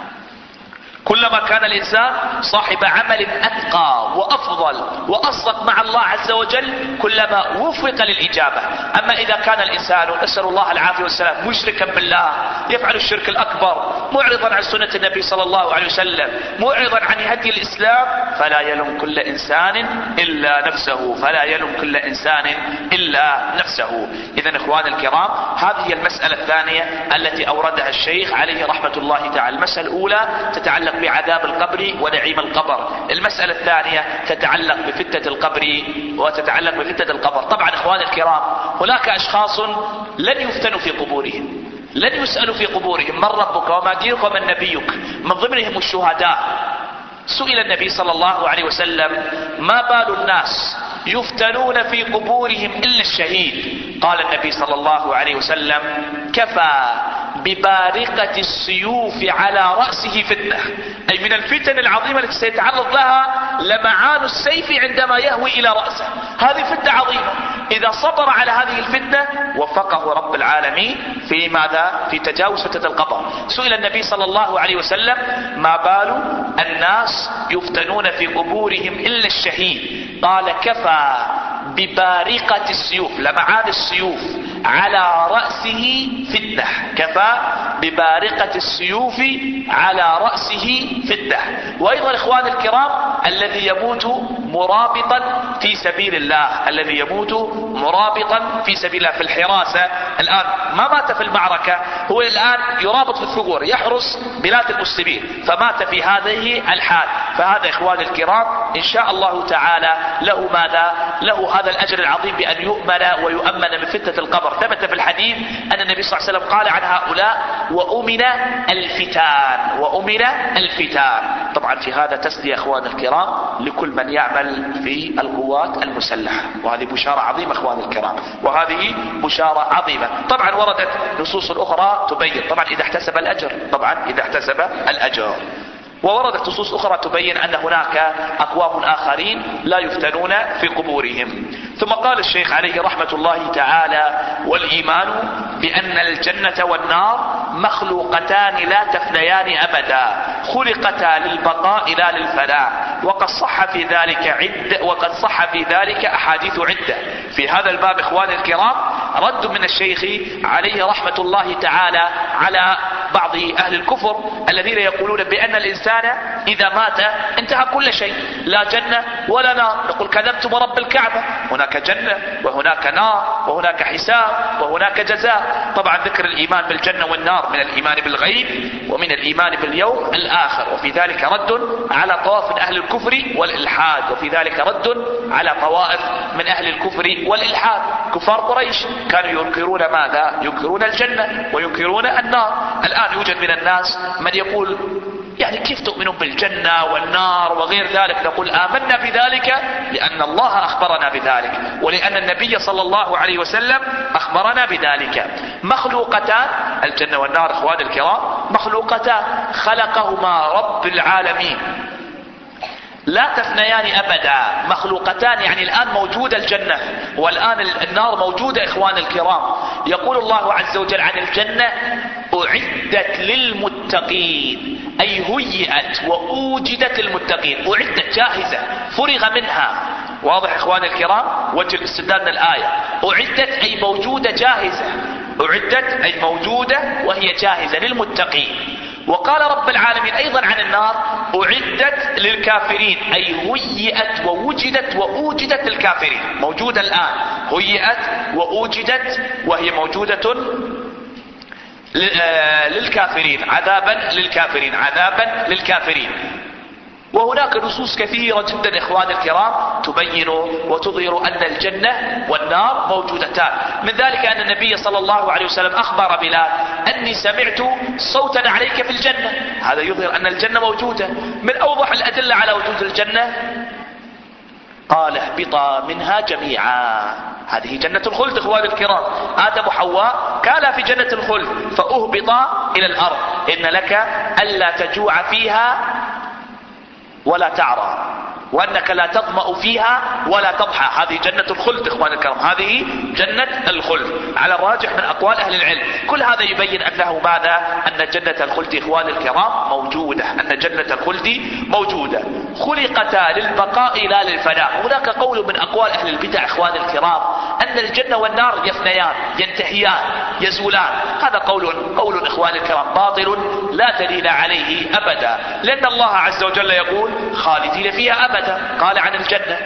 S2: كلما كان الإنسان صاحب عمل أتقى وأفضل وأصدق مع الله عز وجل كلما وفق للإجابة. أما إذا كان الإنسان نسأل الله العافية والسلام مشركا بالله، يفعل الشرك الأكبر، معرضا عن سنة النبي صلى الله عليه وسلم، معرضا عن هدي الإسلام، فلا يلوم كل إنسان إلا نفسه، فلا يلوم كل إنسان إلا نفسه. إذن إخوان الكرام هذه هي المسألة الثانية التي أوردها الشيخ عليه رحمة الله تعالى. المسألة الأولى تتعلق بعذاب القبر ونعيم القبر. المسألة الثانية تتعلق بفتنة القبر وتتعلق بفتنة القبر. طبعا إخوان الكرام هناك أشخاص لن يفتنوا في قبورهم، لن يسألوا في قبورهم: من ربك وما دينك ومن نبيك. من ضمنهم الشهداء. سئل النبي صلى الله عليه وسلم: ما بال الناس يفتنون في قبورهم إلا الشهيد؟ قال النبي صلى الله عليه وسلم: كفى ببارقة السيوف على رأسه فتنة. أي من الفتن العظيمة التي سيتعرض لها لمعان السيف عندما يهوي إلى رأسه. هذه فتنة عظيمة. إذا صبر على هذه الفتنة وفقه رب العالمين في ماذا؟ في تجاوز فتنة القبر. سئل النبي صلى الله عليه وسلم: ما بال الناس يفتنون في قبورهم إلا الشهيد؟ قال: كفى ببارقة السيوف، لمعان السيوف على رأسه فتنة. كفى ببارقة السيوف على رأسه فتنة. وأيضا إخوان الكرام الذي يموت مرابطا في سبيل الله، الذي يموت مرابطا في سبيل الله في الحراسة، الآن ما مات في المعركة، هو الآن يرابط في الثغور يحرس بلاد المسلمين، فمات في هذه الحال. فهذا إخوان الكرام إن شاء الله تعالى له ماذا؟ له هذا الأجر العظيم بأن يؤمن ويؤمن من فتنة القبر. ثبت في الحديث أن النبي صلى الله عليه وسلم قال عن هؤلاء: وأمن الفتان، وأمن الفتان. طبعا في هذا تسلية أخوان الكرام لكل من يعمل في القوات المسلحة، وهذه بشارة عظيمة أخوان الكرام، وهذه بشارة عظيمة. طبعا وردت نصوص أخرى تبين طبعا إذا احتسب الأجر، طبعا إذا احتسب الأجر. ووردت نصوص أخرى تبين أن هناك أقوام آخرين لا يفتنون في قبورهم. ثم قال الشيخ عليه رحمة الله تعالى: والإيمان بأن الجنة والنار مخلوقتان لا تفنيان أبدا، خلقتا للبقاء لا للفناء، وقد صح في ذلك أحاديث عدة. في هذا الباب إخواني الكرام رد من الشيخ عليه رحمة الله تعالى على بعض أهل الكفر الذين يقولون بأن الإنسان إذا مات انتهى كل شيء، لا جنة ولا نار. يقول كذبتم رب الكعبة، هناك جنة وهناك نار وهناك حساب وهناك جزاء. طبعا ذكر الإيمان بالجنة والنار من الإيمان بالغيب ومن الإيمان باليوم الآخر، وفي ذلك رد على طوائف من أهل الكفر والإلحاد، وفي ذلك رد على طوائف من أهل الكفر والإلحاد. كفار قريش كانوا ينكرون ماذا؟ ينكرون الجنة وينكرون النار. الآن يوجد من الناس من يقول يعني كيف تؤمنون بالجنة والنار وغير ذلك؟ نقول آمنا بذلك لأن الله أخبرنا بذلك، ولأن النبي صلى الله عليه وسلم أخبرنا بذلك. مخلوقتان، الجنة والنار إخواني الكرام مخلوقتان خلقهما رب العالمين، لا تفنيان أبدا. مخلوقتان يعني الآن موجودة الجنة والآن النار موجودة إخواني الكرام. يقول الله عز وجل عن الجنة أعدت للمتقين، أي هيئت وأوجدت للمتقين، أعدت جاهزة فرغ منها. واضح إخواني الكرام وجه الاستدلال من الآية. أعدت أي موجودة جاهزة، أعدت أي موجودة وهي جاهزة للمتقين. وقال رب العالمين أيضا عن النار أعدت للكافرين، أي هيئت ووجدت وأوجدت للكافرين، موجودة الآن، هيئت وأوجدت وهي موجودة للكافرين، عذابا للكافرين، عذابا للكافرين. وهناك نصوص كثيرة جدا إخواني الكرام تبين وتظهر أن الجنة والنار موجودتان. من ذلك أن النبي صلى الله عليه وسلم أخبر بلال أني سمعت صوتا عليك في الجنة، هذا يظهر أن الجنة موجودة. من أوضح الأدلة على وجود الجنة قال اهبطا منها جميعا، هذه جنة الخلد إخواني الكرام. آدم وحواء كانا في جنة الخلد فأهبطا إلى الأرض، إن لك ألا تجوع فيها ولا تعرى وأنك لا تظمأ فيها ولا تضحى. هذه جنة الخلد إخواني الكرام، هذه جنة الخلد على الراجح من أقوال أهل العلم. كل هذا يبين أنه ماذا؟ أن جنة الخلد إخواني الكرام موجودة، أن جنة الخلد موجودة. خلقتا للبقاء لا للفناء. هناك قول من أقوال أهل البدع إخواني الكرام أن الجنة والنار يفنيان، ينتهيان، يزولان. هذا قول إخواني الكرام باطل لا دليل عليه أبدا، لأن الله عز وجل يقول خالدين فيها أبدا. قال عن الجنة،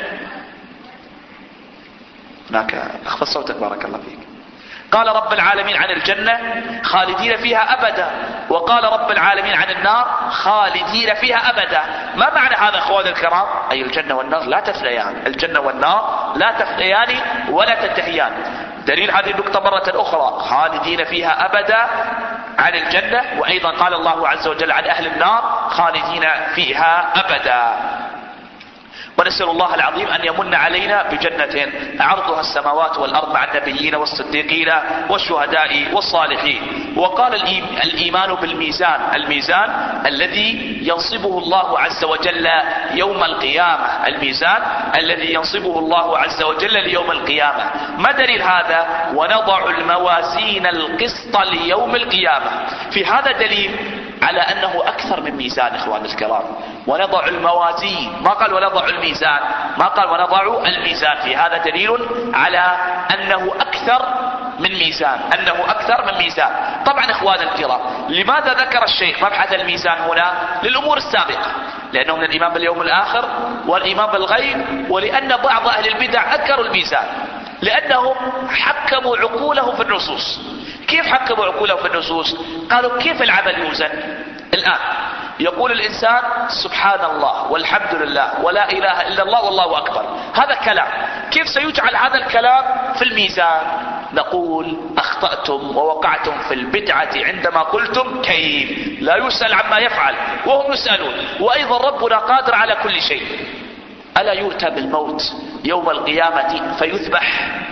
S2: هناك اخفض صوتك بارك الله فيك. قال رب العالمين عن الجنة خالدين فيها أبدا، وقال رب العالمين عن النار خالدين فيها أبدا. ما معنى هذا اخواني الكرام؟ أي الجنة والنار لا تفنيان، الجنة والنار لا تفنيان ولا تنتهيان. دليل هذه النقطة مرة أخرى خالدين فيها أبدا عن الجنة، وأيضا قال الله عز وجل عن أهل النار خالدين فيها أبدا. ونسأل الله العظيم أن يمن علينا بجنة عرضها السماوات والأرض مع النبيين والصديقين والشهداء والصالحين. وقال الإيمان بالميزان، الميزان الذي ينصبه الله عز وجل يوم القيامة، الميزان الذي ينصبه الله عز وجل ليوم القيامة. ما دليل هذا؟ ونضع الموازين القسط ليوم القيامة. في هذا دليل على أنه أكثر من ميزان إخوان الكرام. ونضع الموازين، ما قال ونضع الميزان، ما قال ونضع الميزان. في هذا دليل على أنه أكثر من ميزان، أنه أكثر من ميزان. طبعا إخوان الكرام لماذا ذكر الشيخ مبحث الميزان هنا؟ للأمور السابقة، لأنه من الإيمان باليوم الآخر والإيمان بالغيب، ولأن بعض أهل البدع أنكروا الميزان لأنهم حكموا عقولهم في النصوص. كيف حكموا عقولهم في النصوص؟ قالوا كيف العمل يوزن؟ الآن يقول الإنسان سبحان الله والحمد لله ولا إله إلا الله والله أكبر، هذا كلام، كيف سيجعل هذا الكلام في الميزان؟ نقول أخطأتم ووقعتم في البدعة عندما قلتم كيف. لا يسأل عما يفعل وهم يسألون، وأيضا ربنا قادر على كل شيء. ألا يؤتى بالموت يوم القيامة فيذبح؟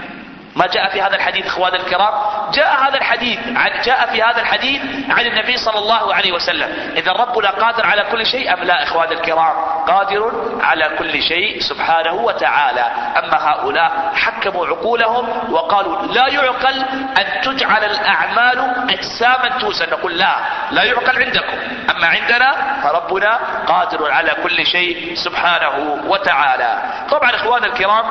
S2: ما جاء في هذا الحديث اخوان الكرام؟ جاء في هذا الحديد عن النبي صلى الله عليه وسلم. اذا ربنا قادر على كل شيء ام لا اخوان الكرام؟ قادر على كل شيء سبحانه وتعالى. اما هؤلاء حكموا عقولهم وقالوا لا يعقل ان تجعل الاعمال اجساما توزن. نقول لا يعقل عندكم، اما عندنا فربنا قادر على كل شيء سبحانه وتعالى. طبعا اخوان الكرام،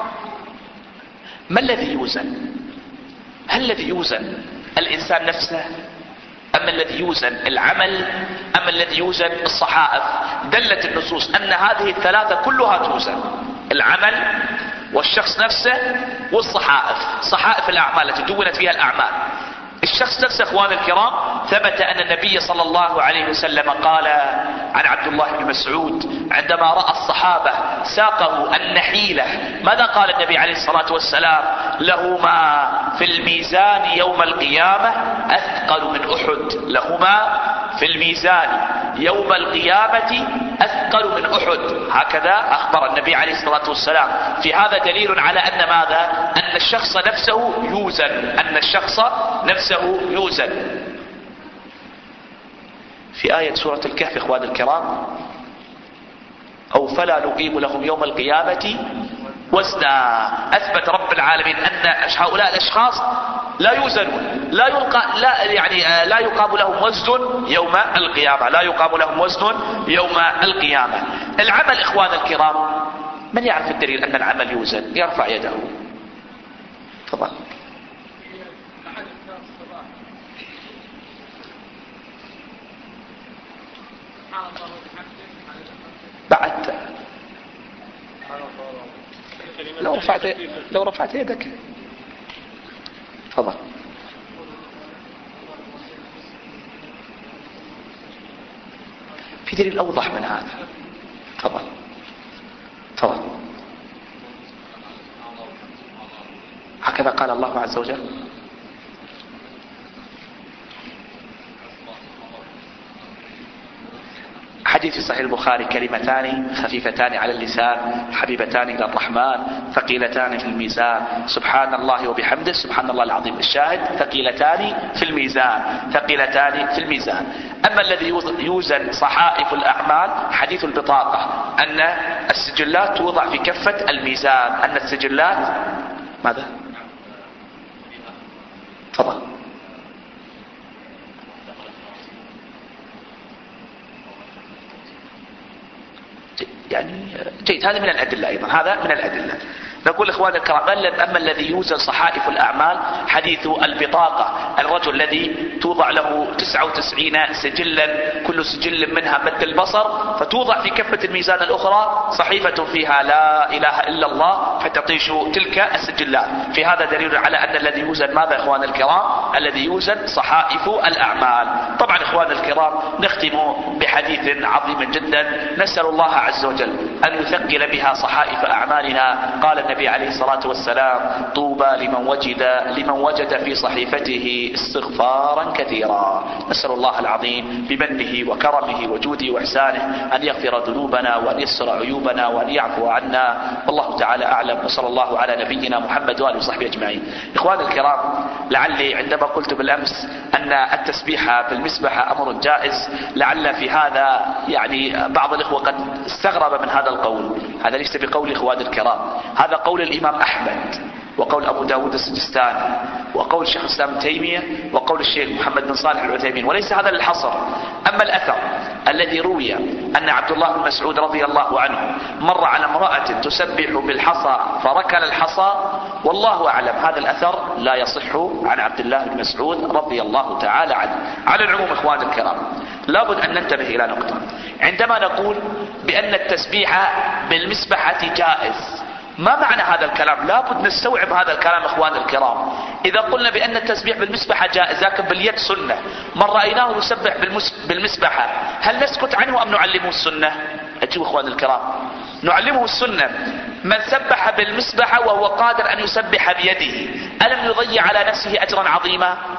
S2: ما الذي يوزن؟ هل الذي يوزن الإنسان نفسه، أم الذي يوزن العمل، أم الذي يوزن الصحائف؟ دلت النصوص أن هذه الثلاثة كلها توزن: العمل والشخص نفسه والصحائف، صحائف الأعمال التي دونت فيها الأعمال. الشخص نفسه اخوان الكرام، ثبت ان النبي صلى الله عليه وسلم قال عن عبد الله بن مسعود عندما راى الصحابه ساقه النحيله، ماذا قال النبي عليه الصلاه والسلام؟ لهما في الميزان يوم القيامه اثقل من احد. لهما في الميزان يوم القيامه اثقل من احد. هكذا اخبر النبي عليه الصلاه والسلام. في هذا دليل على ان ماذا؟ ان الشخص نفسه يوزن. في آية سورة الكهف اخوان الكرام: او فلا نقيم لهم يوم القيامة وزنا. اثبت رب العالمين ان هؤلاء الاشخاص لا يوزنون، لا يقام لهم وزن يوم يوم القيامة. العمل اخوان الكرام، من يعرف الدليل ان العمل يوزن؟ يرفع يده. تفضل. بعد لو رفعت يدك. تفضل. في دليل اوضح من هذا. تفضل. هكذا قال الله عز وجل. حديث في صحيح البخاري: كلمتان خفيفتان على اللسان حبيبتان إلى الرحمن ثقيلتان في الميزان سبحان الله وبحمده سبحان الله العظيم. الشاهد: ثقيلتان في الميزان. أما الذي يوزن صحائف الأعمال حديث البطاقة، أن السجلات توضع في كفة الميزان، أن السجلات ماذا؟ تفضل. يعني جيد، هذا من الأدلة أيضا، هذا من الأدلة. نقول إخواني الكرام: أما الذي يوزن صحائف الأعمال حديث البطاقة، الرجل الذي توضع له 99 سجلا، كل سجل منها مد البصر، فتوضع في كفة الميزان الأخرى صحيفة فيها لا إله إلا الله فتطيش تلك السجلات. في هذا دليل على أن الذي يوزن ماذا إخواني الكرام؟ الذي يوزن صحائف الأعمال. طبعا إخواني الكرام، نختم بحديث عظيم جدا نسأل الله عز وجل أن يثقل بها صحائف أعمالنا. قال النبي عليه الصلاة والسلام: طوبى لمن وجد في صحيفته استغفارا كثيرا. نسأل الله العظيم بمنه وكرمه وجوده وإحسانه أن يغفر ذنوبنا وأن يسر عيوبنا وأن يعفو عنا، والله تعالى أعلم. وصلى الله على نبينا محمد وآله وصحبه أجمعين. إخواني الكرام، لعلي عندما قلت بالأمس أن التسبيح بالمسبحة أمر جائز، لعل في هذا يعني بعض الإخوة قد استغرب من هذا القول. هذا ليس بقول إخواني الكرام، هذا قول الإمام أحمد، وقول أبو داود السجستاني، وقول شيخ الإسلام ابن تيمية، وقول الشيخ محمد بن صالح العثيمين، وليس هذا للحصر. أما الأثر الذي روي أن عبد الله بن مسعود رضي الله عنه مر على امرأة تسبح بالحصى فركل الحصى، والله أعلم هذا الأثر لا يصح عن عبد الله بن مسعود رضي الله تعالى عنه. على العموم إخواني الكرام، لابد أن ننتبه إلى نقطة. عندما نقول بأن التسبيح بالمسبحة جائز، ما معنى هذا الكلام؟ لابد نستوعب هذا الكلام إخواني الكرام. إذا قلنا بأن التسبيح بالمسبحة جائز لكن باليد سنة، من رأيناه يسبح بالمسبحة، هل نسكت عنه أم نعلمه السنة؟ أجيب إخواني الكرام، نعلمه السنة. من سبح بالمسبحة وهو قادر أن يسبح بيده، ألم يضيع على نفسه أجرا عظيما؟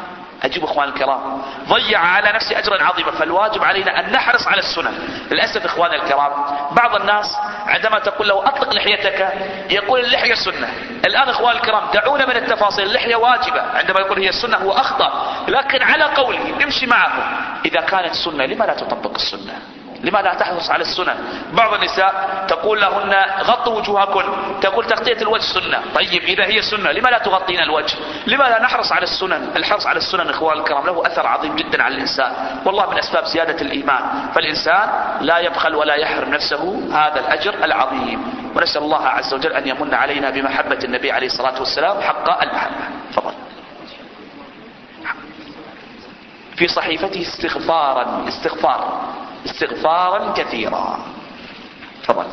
S2: أجيب إخوان الكرام، ضيع على نفسه أجرا عظيما. فالواجب علينا أن نحرص على السنن. للأسف إخوان الكرام بعض الناس عندما تقول له أطلق لحيتك يقول اللحية سنة. الآن إخوان الكرام دعونا من التفاصيل، اللحية واجبة، عندما يقول هي السنة هو أخطأ، لكن على قوله نمشي معه. إذا كانت سنة لما لا تطبق السنة؟ لما لا تحرص على السنن؟ بعض النساء تقول لهن غطوا وجوهكن، تقول تغطية الوجه سنة. طيب إذا هي سنة لما لا تغطين الوجه؟ لما لا نحرص على السنن؟ الحرص على السنن إخوان الكرام له أثر عظيم جدا على الإنسان، والله من أسباب زيادة الإيمان. فالإنسان لا يبخل ولا يحرم نفسه هذا الأجر العظيم. ونسأل الله عز وجل أن يمن علينا بمحبة النبي عليه الصلاة والسلام حق المحبة. فضل. في صحيفته استغفارا كثيرا. تفضل.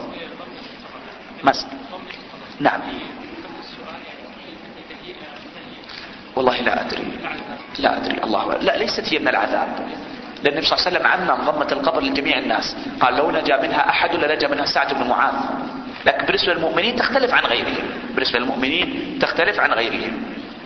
S2: نعم. والله لا أدري الله. لا، ليست هي من العذاب، لأن النبي صلى الله عليه وسلم عمم ضمة القبر لجميع الناس، قال لو نجا منها أحد لنجا منها سعد بن معاذ. لكن بالنسبة للمؤمنين تختلف عن غيرهم.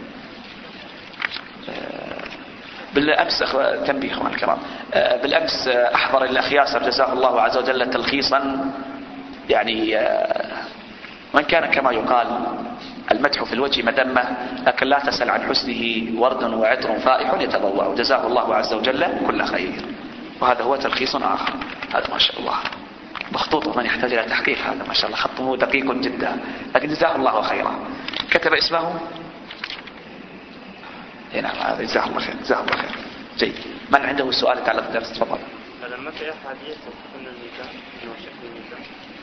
S2: بالأمس تنبيه إخوان الكرام، بالأمس أحضر الأخ ياسر جزاه الله عز وجل تلخيصا، يعني وإن كان كما يقال المدح في الوجه مذمة، لكن لا تسأل عن حسنه ورد وعطر فائح يتضوع، جزاه الله عز وجل كل خير. وهذا هو تلخيص آخر. هذا ما شاء الله مخطوط من يحتاج إلى تحقيق، هذا ما شاء الله خطه دقيق جدا، لكن جزاه الله خيرا. كتب اسمه هنا، هذا جزاه الله خير. جيد. من عنده سؤال يتعلق بالدرس تفضل.
S3: لما في أحاديث تكون الميزان وشكل الميزان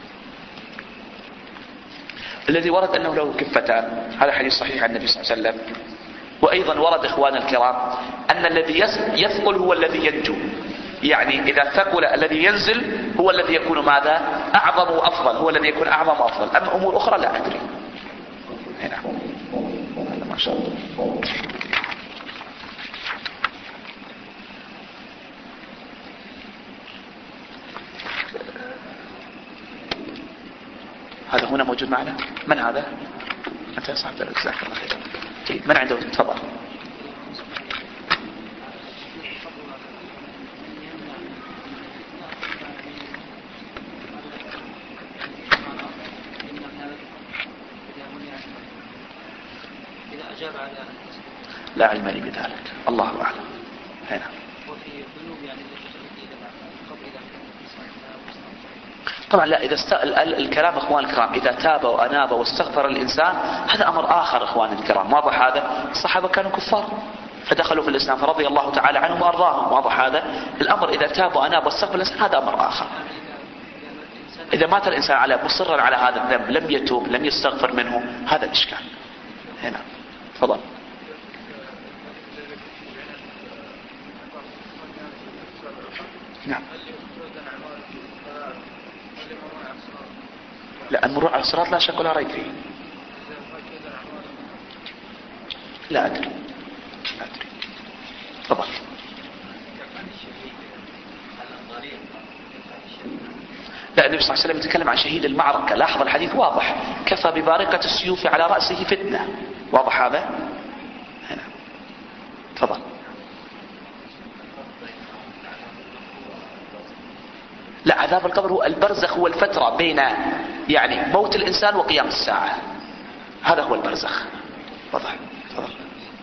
S2: الذي ورد أنه له كفتان، هذا حديث صحيح عن النبي صلى الله عليه وسلم. وأيضا ورد إخوان الكرام أن الذي يثقل هو الذي ينجو، يعني إذا ثقل الذي ينزل هو الذي يكون ماذا؟ أعظم وأفضل، هو الذي يكون أعظم وأفضل. أما أمور أخرى لا أدري. هنا هذا ما شاء الله. هذا هنا موجود معنا. من هذا؟ أنت يا صاحب الدرس، جزاك الله خير. جيد. من عنده؟ تفضل. لا علم لي بذلك، الله أعلم. هنا طبعا لا، إذا الكلام إخوان الكرام إذا تاب وأناب واستغفر الإنسان هذا أمر آخر إخوان الكرام. واضح هذا؟ الصحابة كانوا كفار فدخلوا في الإسلام فرضي الله تعالى عنهم وأرضاهم. واضح هذا؟ الأمر إذا تاب وأناب واستغفر الإنسان هذا أمر آخر. إذا مات الإنسان مصرا على هذا الذنب، لم يتوب، لم يستغفر منه، هذا الإشكال. هنا تفضل. نعم. لا، المرور على الصراط لا شك ولا ريب فيه. لا أدري. تفضل. لا، النبي صلى الله عليه وسلم يتكلم عن شهيد المعركة. لاحظ الحديث واضح، كفى ببارقة السيوف على رأسه فتنة. واضح هذا؟ هنا تفضل. لا، عذاب القبر هو البرزخ، هو الفترة بين يعني موت الإنسان وقيام الساعة، هذا هو البرزخ. واضح. تفضل.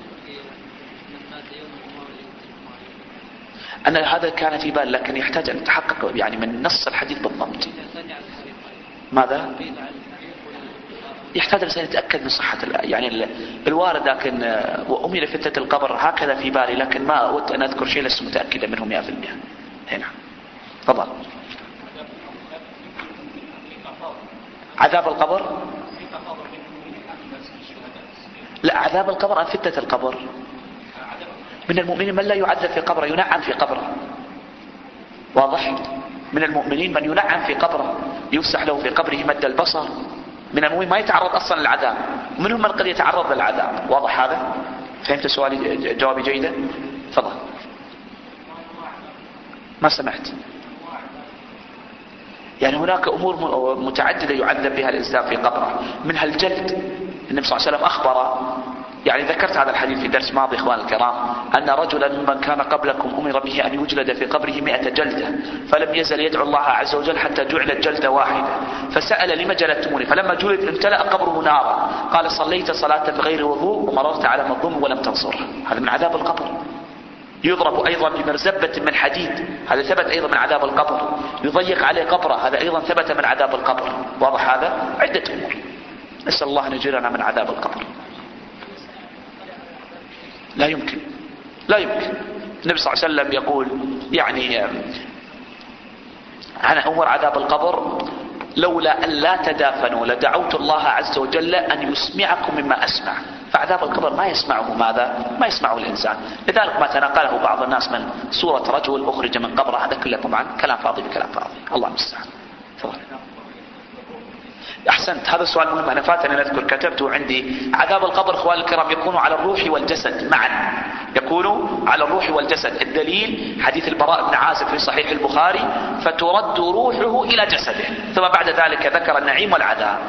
S2: أن هذا كان في بال، لكن يحتاج أن نتحقق يعني من نص الحديث بالضبط. ماذا؟ يحتاج الإنسان يتأكد من صحة يعني الوارد، لكن وأمي فتنة القبر هكذا في بالي، لكن ما أود أن أذكر شيء لست متأكدا منه 100%. هنا تفضل. عذاب القبر؟ لا، عذاب القبر عن فتنة القبر. من المؤمنين من لا يعذب في قبره، ينعم في قبره. واضح؟ من المؤمنين من ينعم في قبره، يفسح له في قبره مد البصر. من المؤمنين ما يتعرض أصلا للعذاب، ومنهم من قد يتعرض للعذاب. واضح هذا؟ فهمت سؤالي؟ جوابي جيدا؟ تفضل. ما سمعت. يعني هناك أمور متعددة يعذب بها الإنسان في قبره، منها الجلد. النبي صلى الله عليه وسلم أخبر يعني ذكرت هذا الحديث في درس ماضي إخوان الكرام، أن رجلا ممن كان قبلكم أمر به أن يجلد في قبره 100 جلدة، فلم يزل يدعو الله عز وجل حتى جعلت جلدة واحدة، فسأل لما جلدتموني؟ فلما جلد امتلأ قبره نارا، قال صليت صلاة بغير وضوء ومررت على مظلوم ولم تنصره. هذا من عذاب القبر. يضرب أيضا بمرزبة من حديد، هذا ثبت أيضا من عذاب القبر. يضيق عليه قبره، هذا أيضا ثبت من عذاب القبر. واضح هذا؟ عدة أمور. نسأل الله أن يجيرنا من عذاب القبر. لا يمكن، لا يمكن. النبي صلى الله عليه وسلم يقول يعني عن أمور عذاب القبر: لولا أن لا تدافنوا لدعوت الله عز وجل أن يسمعكم مما أسمع. فعذاب القبر ما يسمعه ماذا؟ ما يسمعه الإنسان. لذلك ما تناقله بعض الناس من صورة رجل أخرج من قبره، هذا كله طبعا كلام فاضي بكلام فاضي. الله المستعان. تفضل. أحسنت، هذا السؤال مهم. أنا فاتني أن أذكر، كتبته عندي. عذاب القبر إخواني الكرام يكون على الروح والجسد معا، يكون على الروح والجسد. الدليل حديث البراء بن عازب في صحيح البخاري: فترد روحه إلى جسده، ثم بعد ذلك ذكر النعيم والعذاب.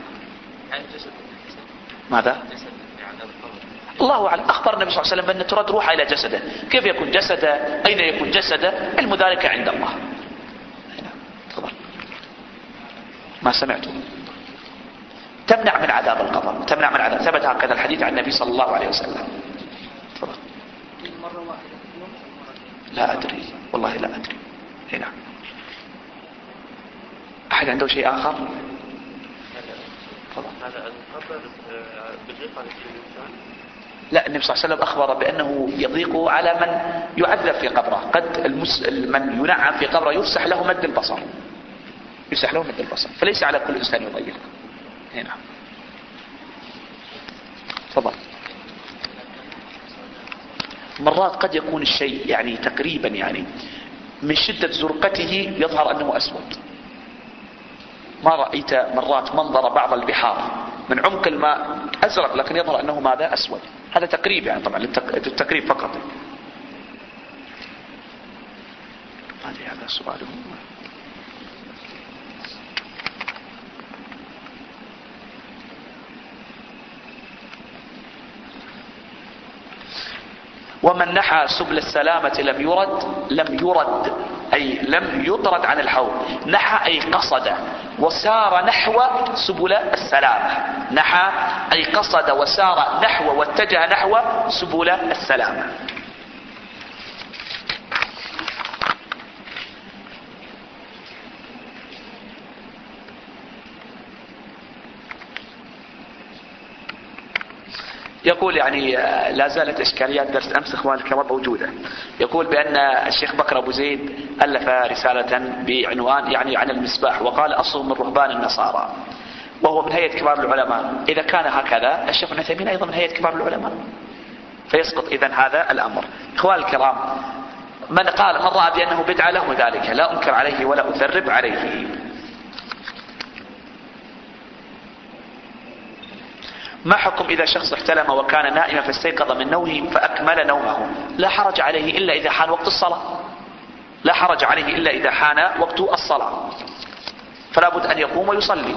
S2: ماذا؟ الله أعلم. أخبر النبي صلى الله عليه وسلم بأن ترد روحه إلى جسده. كيف يكون جسده؟ أين يكون جسده؟ علم ذلك عند الله. تفضل. ما سمعته. تمنع من عذاب القبر، تمنع من عذاب. ثبت هكذا الحديث عن النبي صلى الله عليه وسلم. تفضل. لا أدري والله، لا أدري. هنا أحد عنده شيء آخر؟
S3: هذا القبر بضيق على الإنسان؟
S2: لا، النبي صلى الله عليه وسلم أخبر بأنه يضيق على من يعذب في قبره. قد من ينعم في قبره يفسح له مد البصر، يفسح له مد البصر، فليس على كل إنسان يضيق. هنا تفضل. مرات قد يكون الشيء يعني تقريبا يعني من شدة زرقته يظهر أنه أسود. ما رأيت مرات منظر بعض البحار من عمق الماء أزرق لكن يظهر أنه ماذا؟ أسود. هذا تقريب يعني، طبعا للتقريب فقط. هذا سؤاله. ومن نحى سبل السلامة لم يرد أي لم يطرد عن الحوض. نحى أي قصد وسار نحو سبل السلامة. نحى أي قصد وسار نحو واتجه نحو سبل السلامة. يقول يعني لا زالت إشكاليات درس أمس إخوان الكرام موجودة. يقول بأن الشيخ بكر أبو زيد ألف رسالة بعنوان يعني عن المصباح، وقال أصله من رهبان النصارى، وهو من هيئة كبار العلماء. إذا كان هكذا الشيخ ابن تيمية أيضا من هيئة كبار العلماء، فيسقط إذن هذا الأمر. إخوان الكرام، من رأى بأنه بدعة له ذلك، لا أنكر عليه ولا أثرب عليه. ما حكم إذا شخص احتلم وكان نائما فاستيقظ من نومه فأكمل نومه؟ لا حرج عليه إلا إذا حان وقت الصلاة، لا حرج عليه إلا إذا حان وقت الصلاة، فلا بد أن يقوم ويصلي.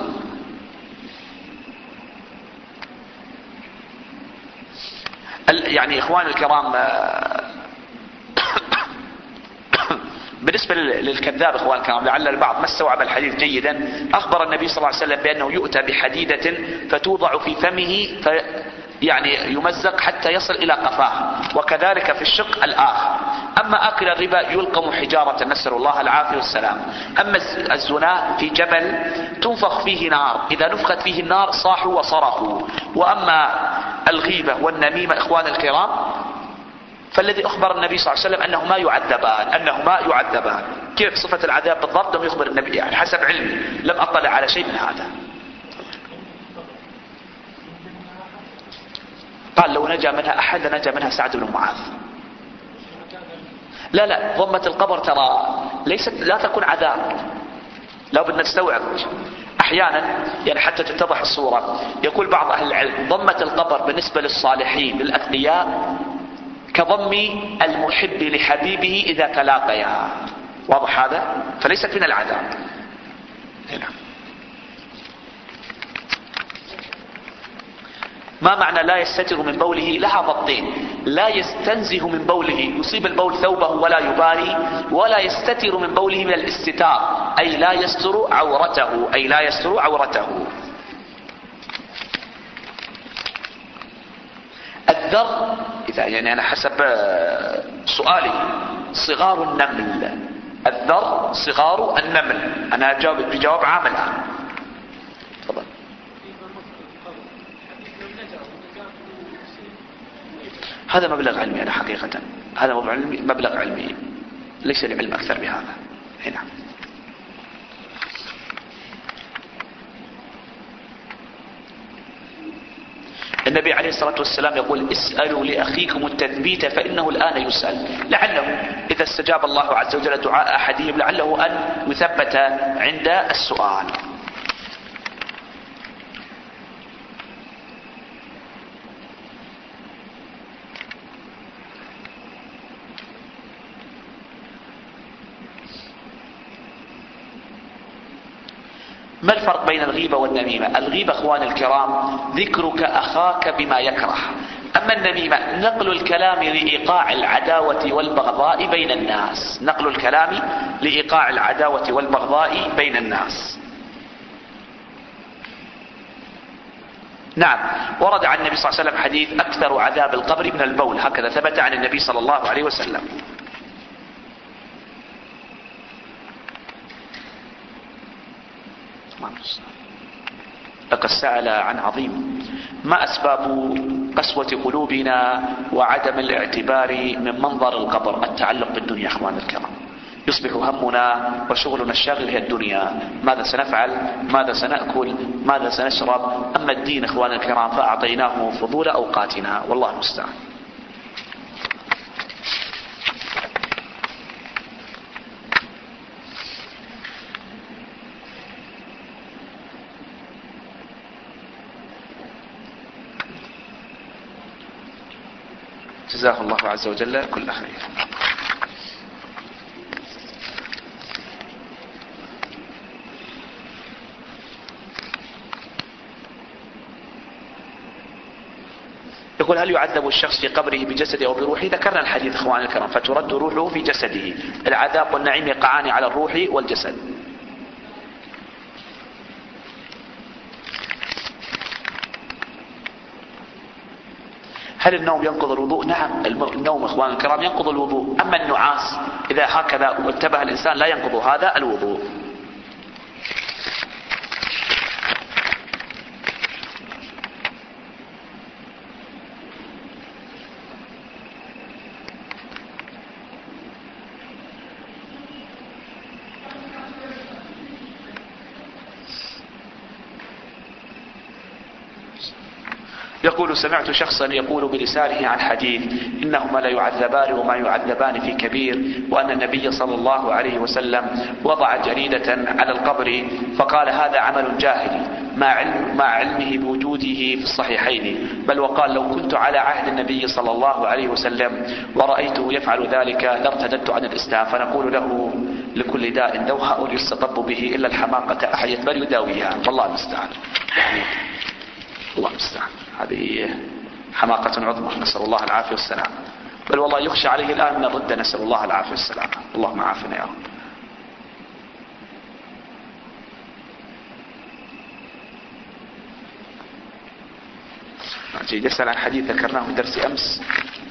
S2: يعني إخوان الكرام، بالنسبة للكذاب إخوان الكرام، لعل البعض ما استوعب الحديث جيدا. أخبر النبي صلى الله عليه وسلم بأنه يؤتى بحديدة فتوضع في فمه يعني يمزق حتى يصل إلى قفاه، وكذلك في الشق الآخر. أما آكل الربا يلقم حجارة، نسأل الله العافية والسلام. أما الزنا في جبل تنفخ فيه نار، إذا نفخت فيه النار صاحوا وصرخوا. وأما الغيبة والنميمة إخوان الكرام فالذي أخبر النبي صلى الله عليه وسلم أنهما يعذبان. كيف صفة العذاب بالضبط لم يخبر النبي، يعني حسب علمي لم أطلع على شيء من هذا. قال لو نجا منها أحد لنجا منها سعد بن معاذ. لا ضمة القبر ترى لا تكون عذاب، لا بدنا نستوعب أحيانا يعني حتى تتضح الصورة. يقول بعض أهل العلم ضمة القبر بالنسبة للصالحين للأتقياء كضم المحب لحبيبه إذا تلاقيا. واضح هذا؟ فليست من العذاب. هنا ما معنى لا يستتر من بوله؟ لها ضبطين: لا يستنزه من بوله يصيب البول ثوبه ولا يبالي، ولا يستتر من بوله من الاستتار أي لا يستر عورته، أي لا يستر عورته. الذر إذا يعني أنا حسب سؤالي صغار النمل، الذر صغار النمل، أنا أجاوب بجواب عام الآن. تفضل. هذا مبلغ علمي، أنا حقيقة هذا مبلغ علمي ليس العلم أكثر بهذا. هنا النبي عليه الصلاة والسلام يقول: اسألوا لأخيكم التثبيت فإنه الآن يسأل. لعله إذا استجاب الله عز وجل دعاء أحدهم لعله أن يثبت عند السؤال. ما الفرق بين الغيبة والنميمة؟ الغيبة اخوان الكرام ذكرك اخاك بما يكره، اما النميمة نقل الكلام لإيقاع العداوة والبغضاء بين الناس، نقل الكلام لإيقاع العداوة والبغضاء بين الناس. نعم، ورد عن النبي صلى الله عليه وسلم حديث: اكثر عذاب القبر من البول، هكذا ثبت عن النبي صلى الله عليه وسلم. لقد سأل عن عظيم: ما أسباب قسوة قلوبنا وعدم الاعتبار من منظر القبر؟ التعلق بالدنيا اخوان الكرام، يصبح همنا وشغلنا الشاغل هي الدنيا، ماذا سنفعل، ماذا سنأكل، ماذا سنشرب. أما الدين اخوان الكرام فأعطيناه فضول أوقاتنا، والله المستعان. جزاه الله عز وجل كل خير. يقول: هل يعذب الشخص في قبره بجسده أو بروحه؟ ذكرنا الحديث اخوان الكرام، فترد روحه في جسده. العذاب والنعيم يقعان على الروح والجسد. هل النوم ينقض الوضوء؟ نعم، النوم اخوان الكرام ينقض الوضوء، اما النعاس اذا هكذا وانتبه الانسان لا ينقض هذا الوضوء. يقول: سمعت شخصا يقول بلسانه عن حديث: إنهما لا يعذبان وما يعذبان في كبير، وأن النبي صلى الله عليه وسلم وضع جريدة على القبر فقال: هذا عمل جاهلي، مع علمه بوجوده في الصحيحين، بل وقال: لو كنت على عهد النبي صلى الله عليه وسلم ورأيته يفعل ذلك لارتددت عن الإسلام. فنقول له: لكل داء دوهاء يستطب به إلا الحماقة أحيت بل يداويها. والله المستعان، الله المستعان، هذه حماقة عظمى، نسأل الله العافية والسلام، بل والله يخشى عليه الآن من الردة، نسأل الله العافية والسلام. اللهم عافنا يا رب. جيد. يسأل عن حديث ذكرناه في درس أمس: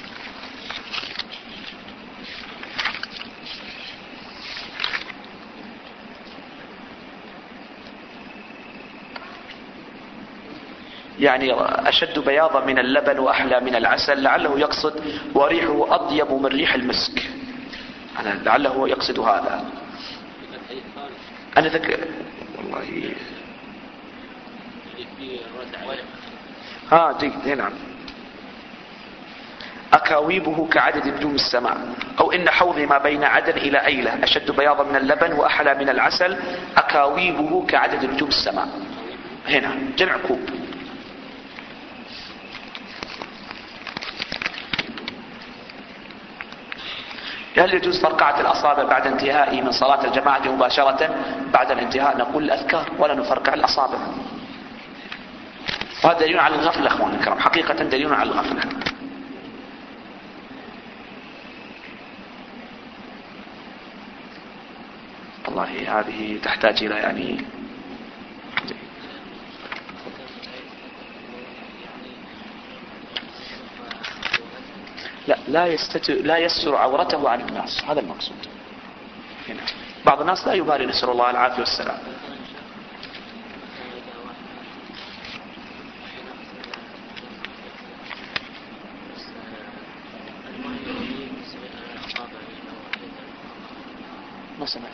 S2: يعني أشد بياضا من اللبن وأحلى من العسل، لعله يقصد وريحه أطيب من ريح المسك، أنا لعله يقصد هذا. أنا ذكر والله جيد. نعم. أكاويبه كعدد نجوم السماء، أو إن حوضي ما بين عدن إلى أيلة أشد بياضا من اللبن وأحلى من العسل، أكاويبه كعدد نجوم السماء. هنا جمع كوب. هل يجوز فرقعة الأصابع بعد انتهائي من صلاة الجماعة مباشرة بعد الانتهاء؟ نقول الأذكار ولا نفرقع الأصابع. وهذا دليل على الغفلة أخوان الكرام، حقيقة دليل على الغفلة. والله هذه تحتاج إلى يعني لا يستر عورته عن الناس، هذا المقصود هنا. بعض الناس لا يبالي، نسأل الله العافية والسلام. ما سمعت.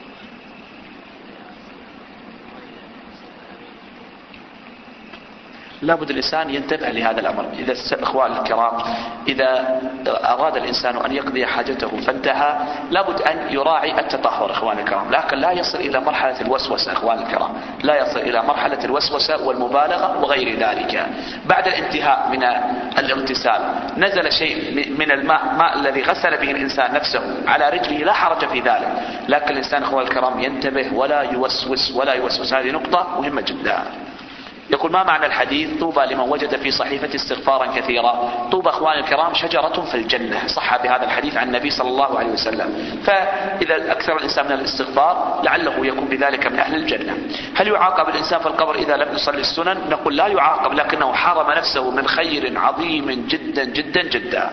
S2: لابد الإنسان ينتبه لهذا الأمر. إذا إخوان الكرام، إذا أراد الإنسان أن يقضي حاجته فانتهى، لابد أن يراعي التطهر إخوان الكرام، لكن لا يصل إلى مرحلة الوسوسة إخوان الكرام، لا يصل إلى مرحلة الوسوسة والمبالغة وغير ذلك. بعد الانتهاء من الاغتسال نزل شيء من الماء الذي غسل به الإنسان نفسه على رجله، لا حرج في ذلك، لكن الإنسان إخوان الكرام ينتبه ولا يوسوس. هذه نقطة مهمة جدا. يقول: ما معنى الحديث طوبى لمن وجد في صحيفة استغفارا كثيرا؟ طوبى اخواني الكرام شجرة في الجنة، صح بهذا الحديث عن النبي صلى الله عليه وسلم. فإذا أكثر الإنسان من الاستغفار لعله يكون بذلك من أهل الجنة. هل يعاقب الإنسان في القبر إذا لم يصلي السنن؟ نقول لا يعاقب، لكنه حرم نفسه من خير عظيم جدا جدا جدا.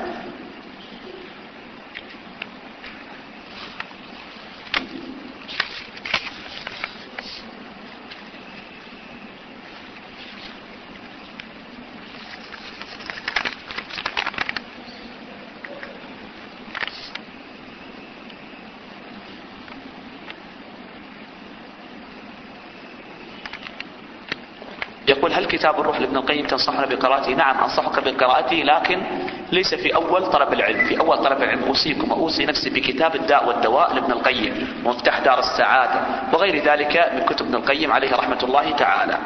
S2: يقول: هل كتاب الروح لابن القيم تنصحنا بقراءته؟ نعم أنصحك بقراءته، لكن ليس في أول طلب العلم. في أول طلب العلم أوصيكم وأوصي نفسي بكتاب الداء والدواء لابن القيم، ومفتاح دار السعادة، وغير ذلك من كتب ابن القيم عليه رحمة الله تعالى.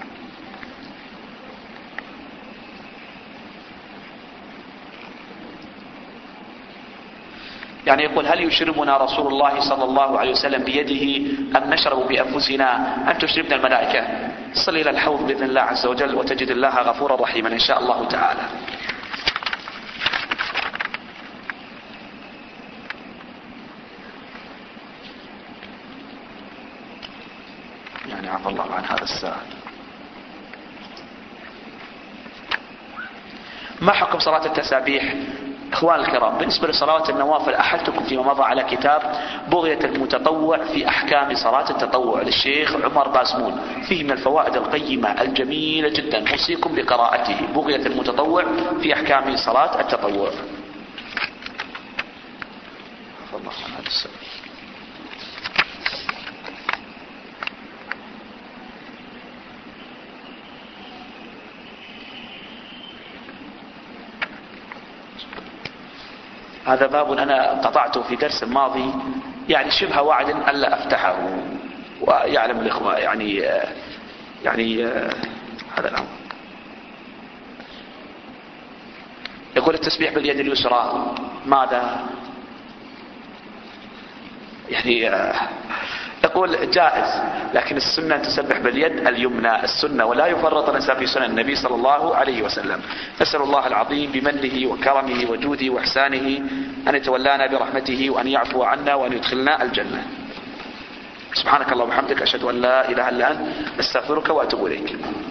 S2: يعني يقول: هل يشربنا رسول الله صلى الله عليه وسلم بيده أم نشرب بأنفسنا؟ أن تشربنا الملائكة. صل إلى الحوض بإذن الله عز وجل وتجد الله غفورا رحيما إن شاء الله تعالى. يعني عفى الله عن هذا السائل. ما حكم صلاة التسابيح؟ اخوان الكرام، بالنسبة لصلوات النوافل احدتكم فيما مضى على كتاب بغية المتطوع في احكام صلاة التطوع للشيخ عمر بازمون، فيه من الفوائد القيمة الجميلة جدا، اوصيكم بقراءته. بغية المتطوع في احكام صلاة التطوع. الله عن هذا السؤال. هذا باب أنا قطعته في درس ماضي، يعني شبه وعد ألا أفتحه، ويعلم الإخوة يعني هذا الأمر. يقول: التسبيح باليد اليسرى ماذا؟ يعني يقول جائز، لكن السنة أن تسبح باليد اليمنى، السنة، ولا يفرط الإنسان في سنن النبي صلى الله عليه وسلم. نسأل الله العظيم بمنه وكرمه وجوده وإحسانه أن يتولانا برحمته، وأن يعفو عنا، وأن يدخلنا الجنة. سبحانك اللهم وبحمدك، أشهد أن لا إله إلا أنت، أستغفرك وأتوب إليك.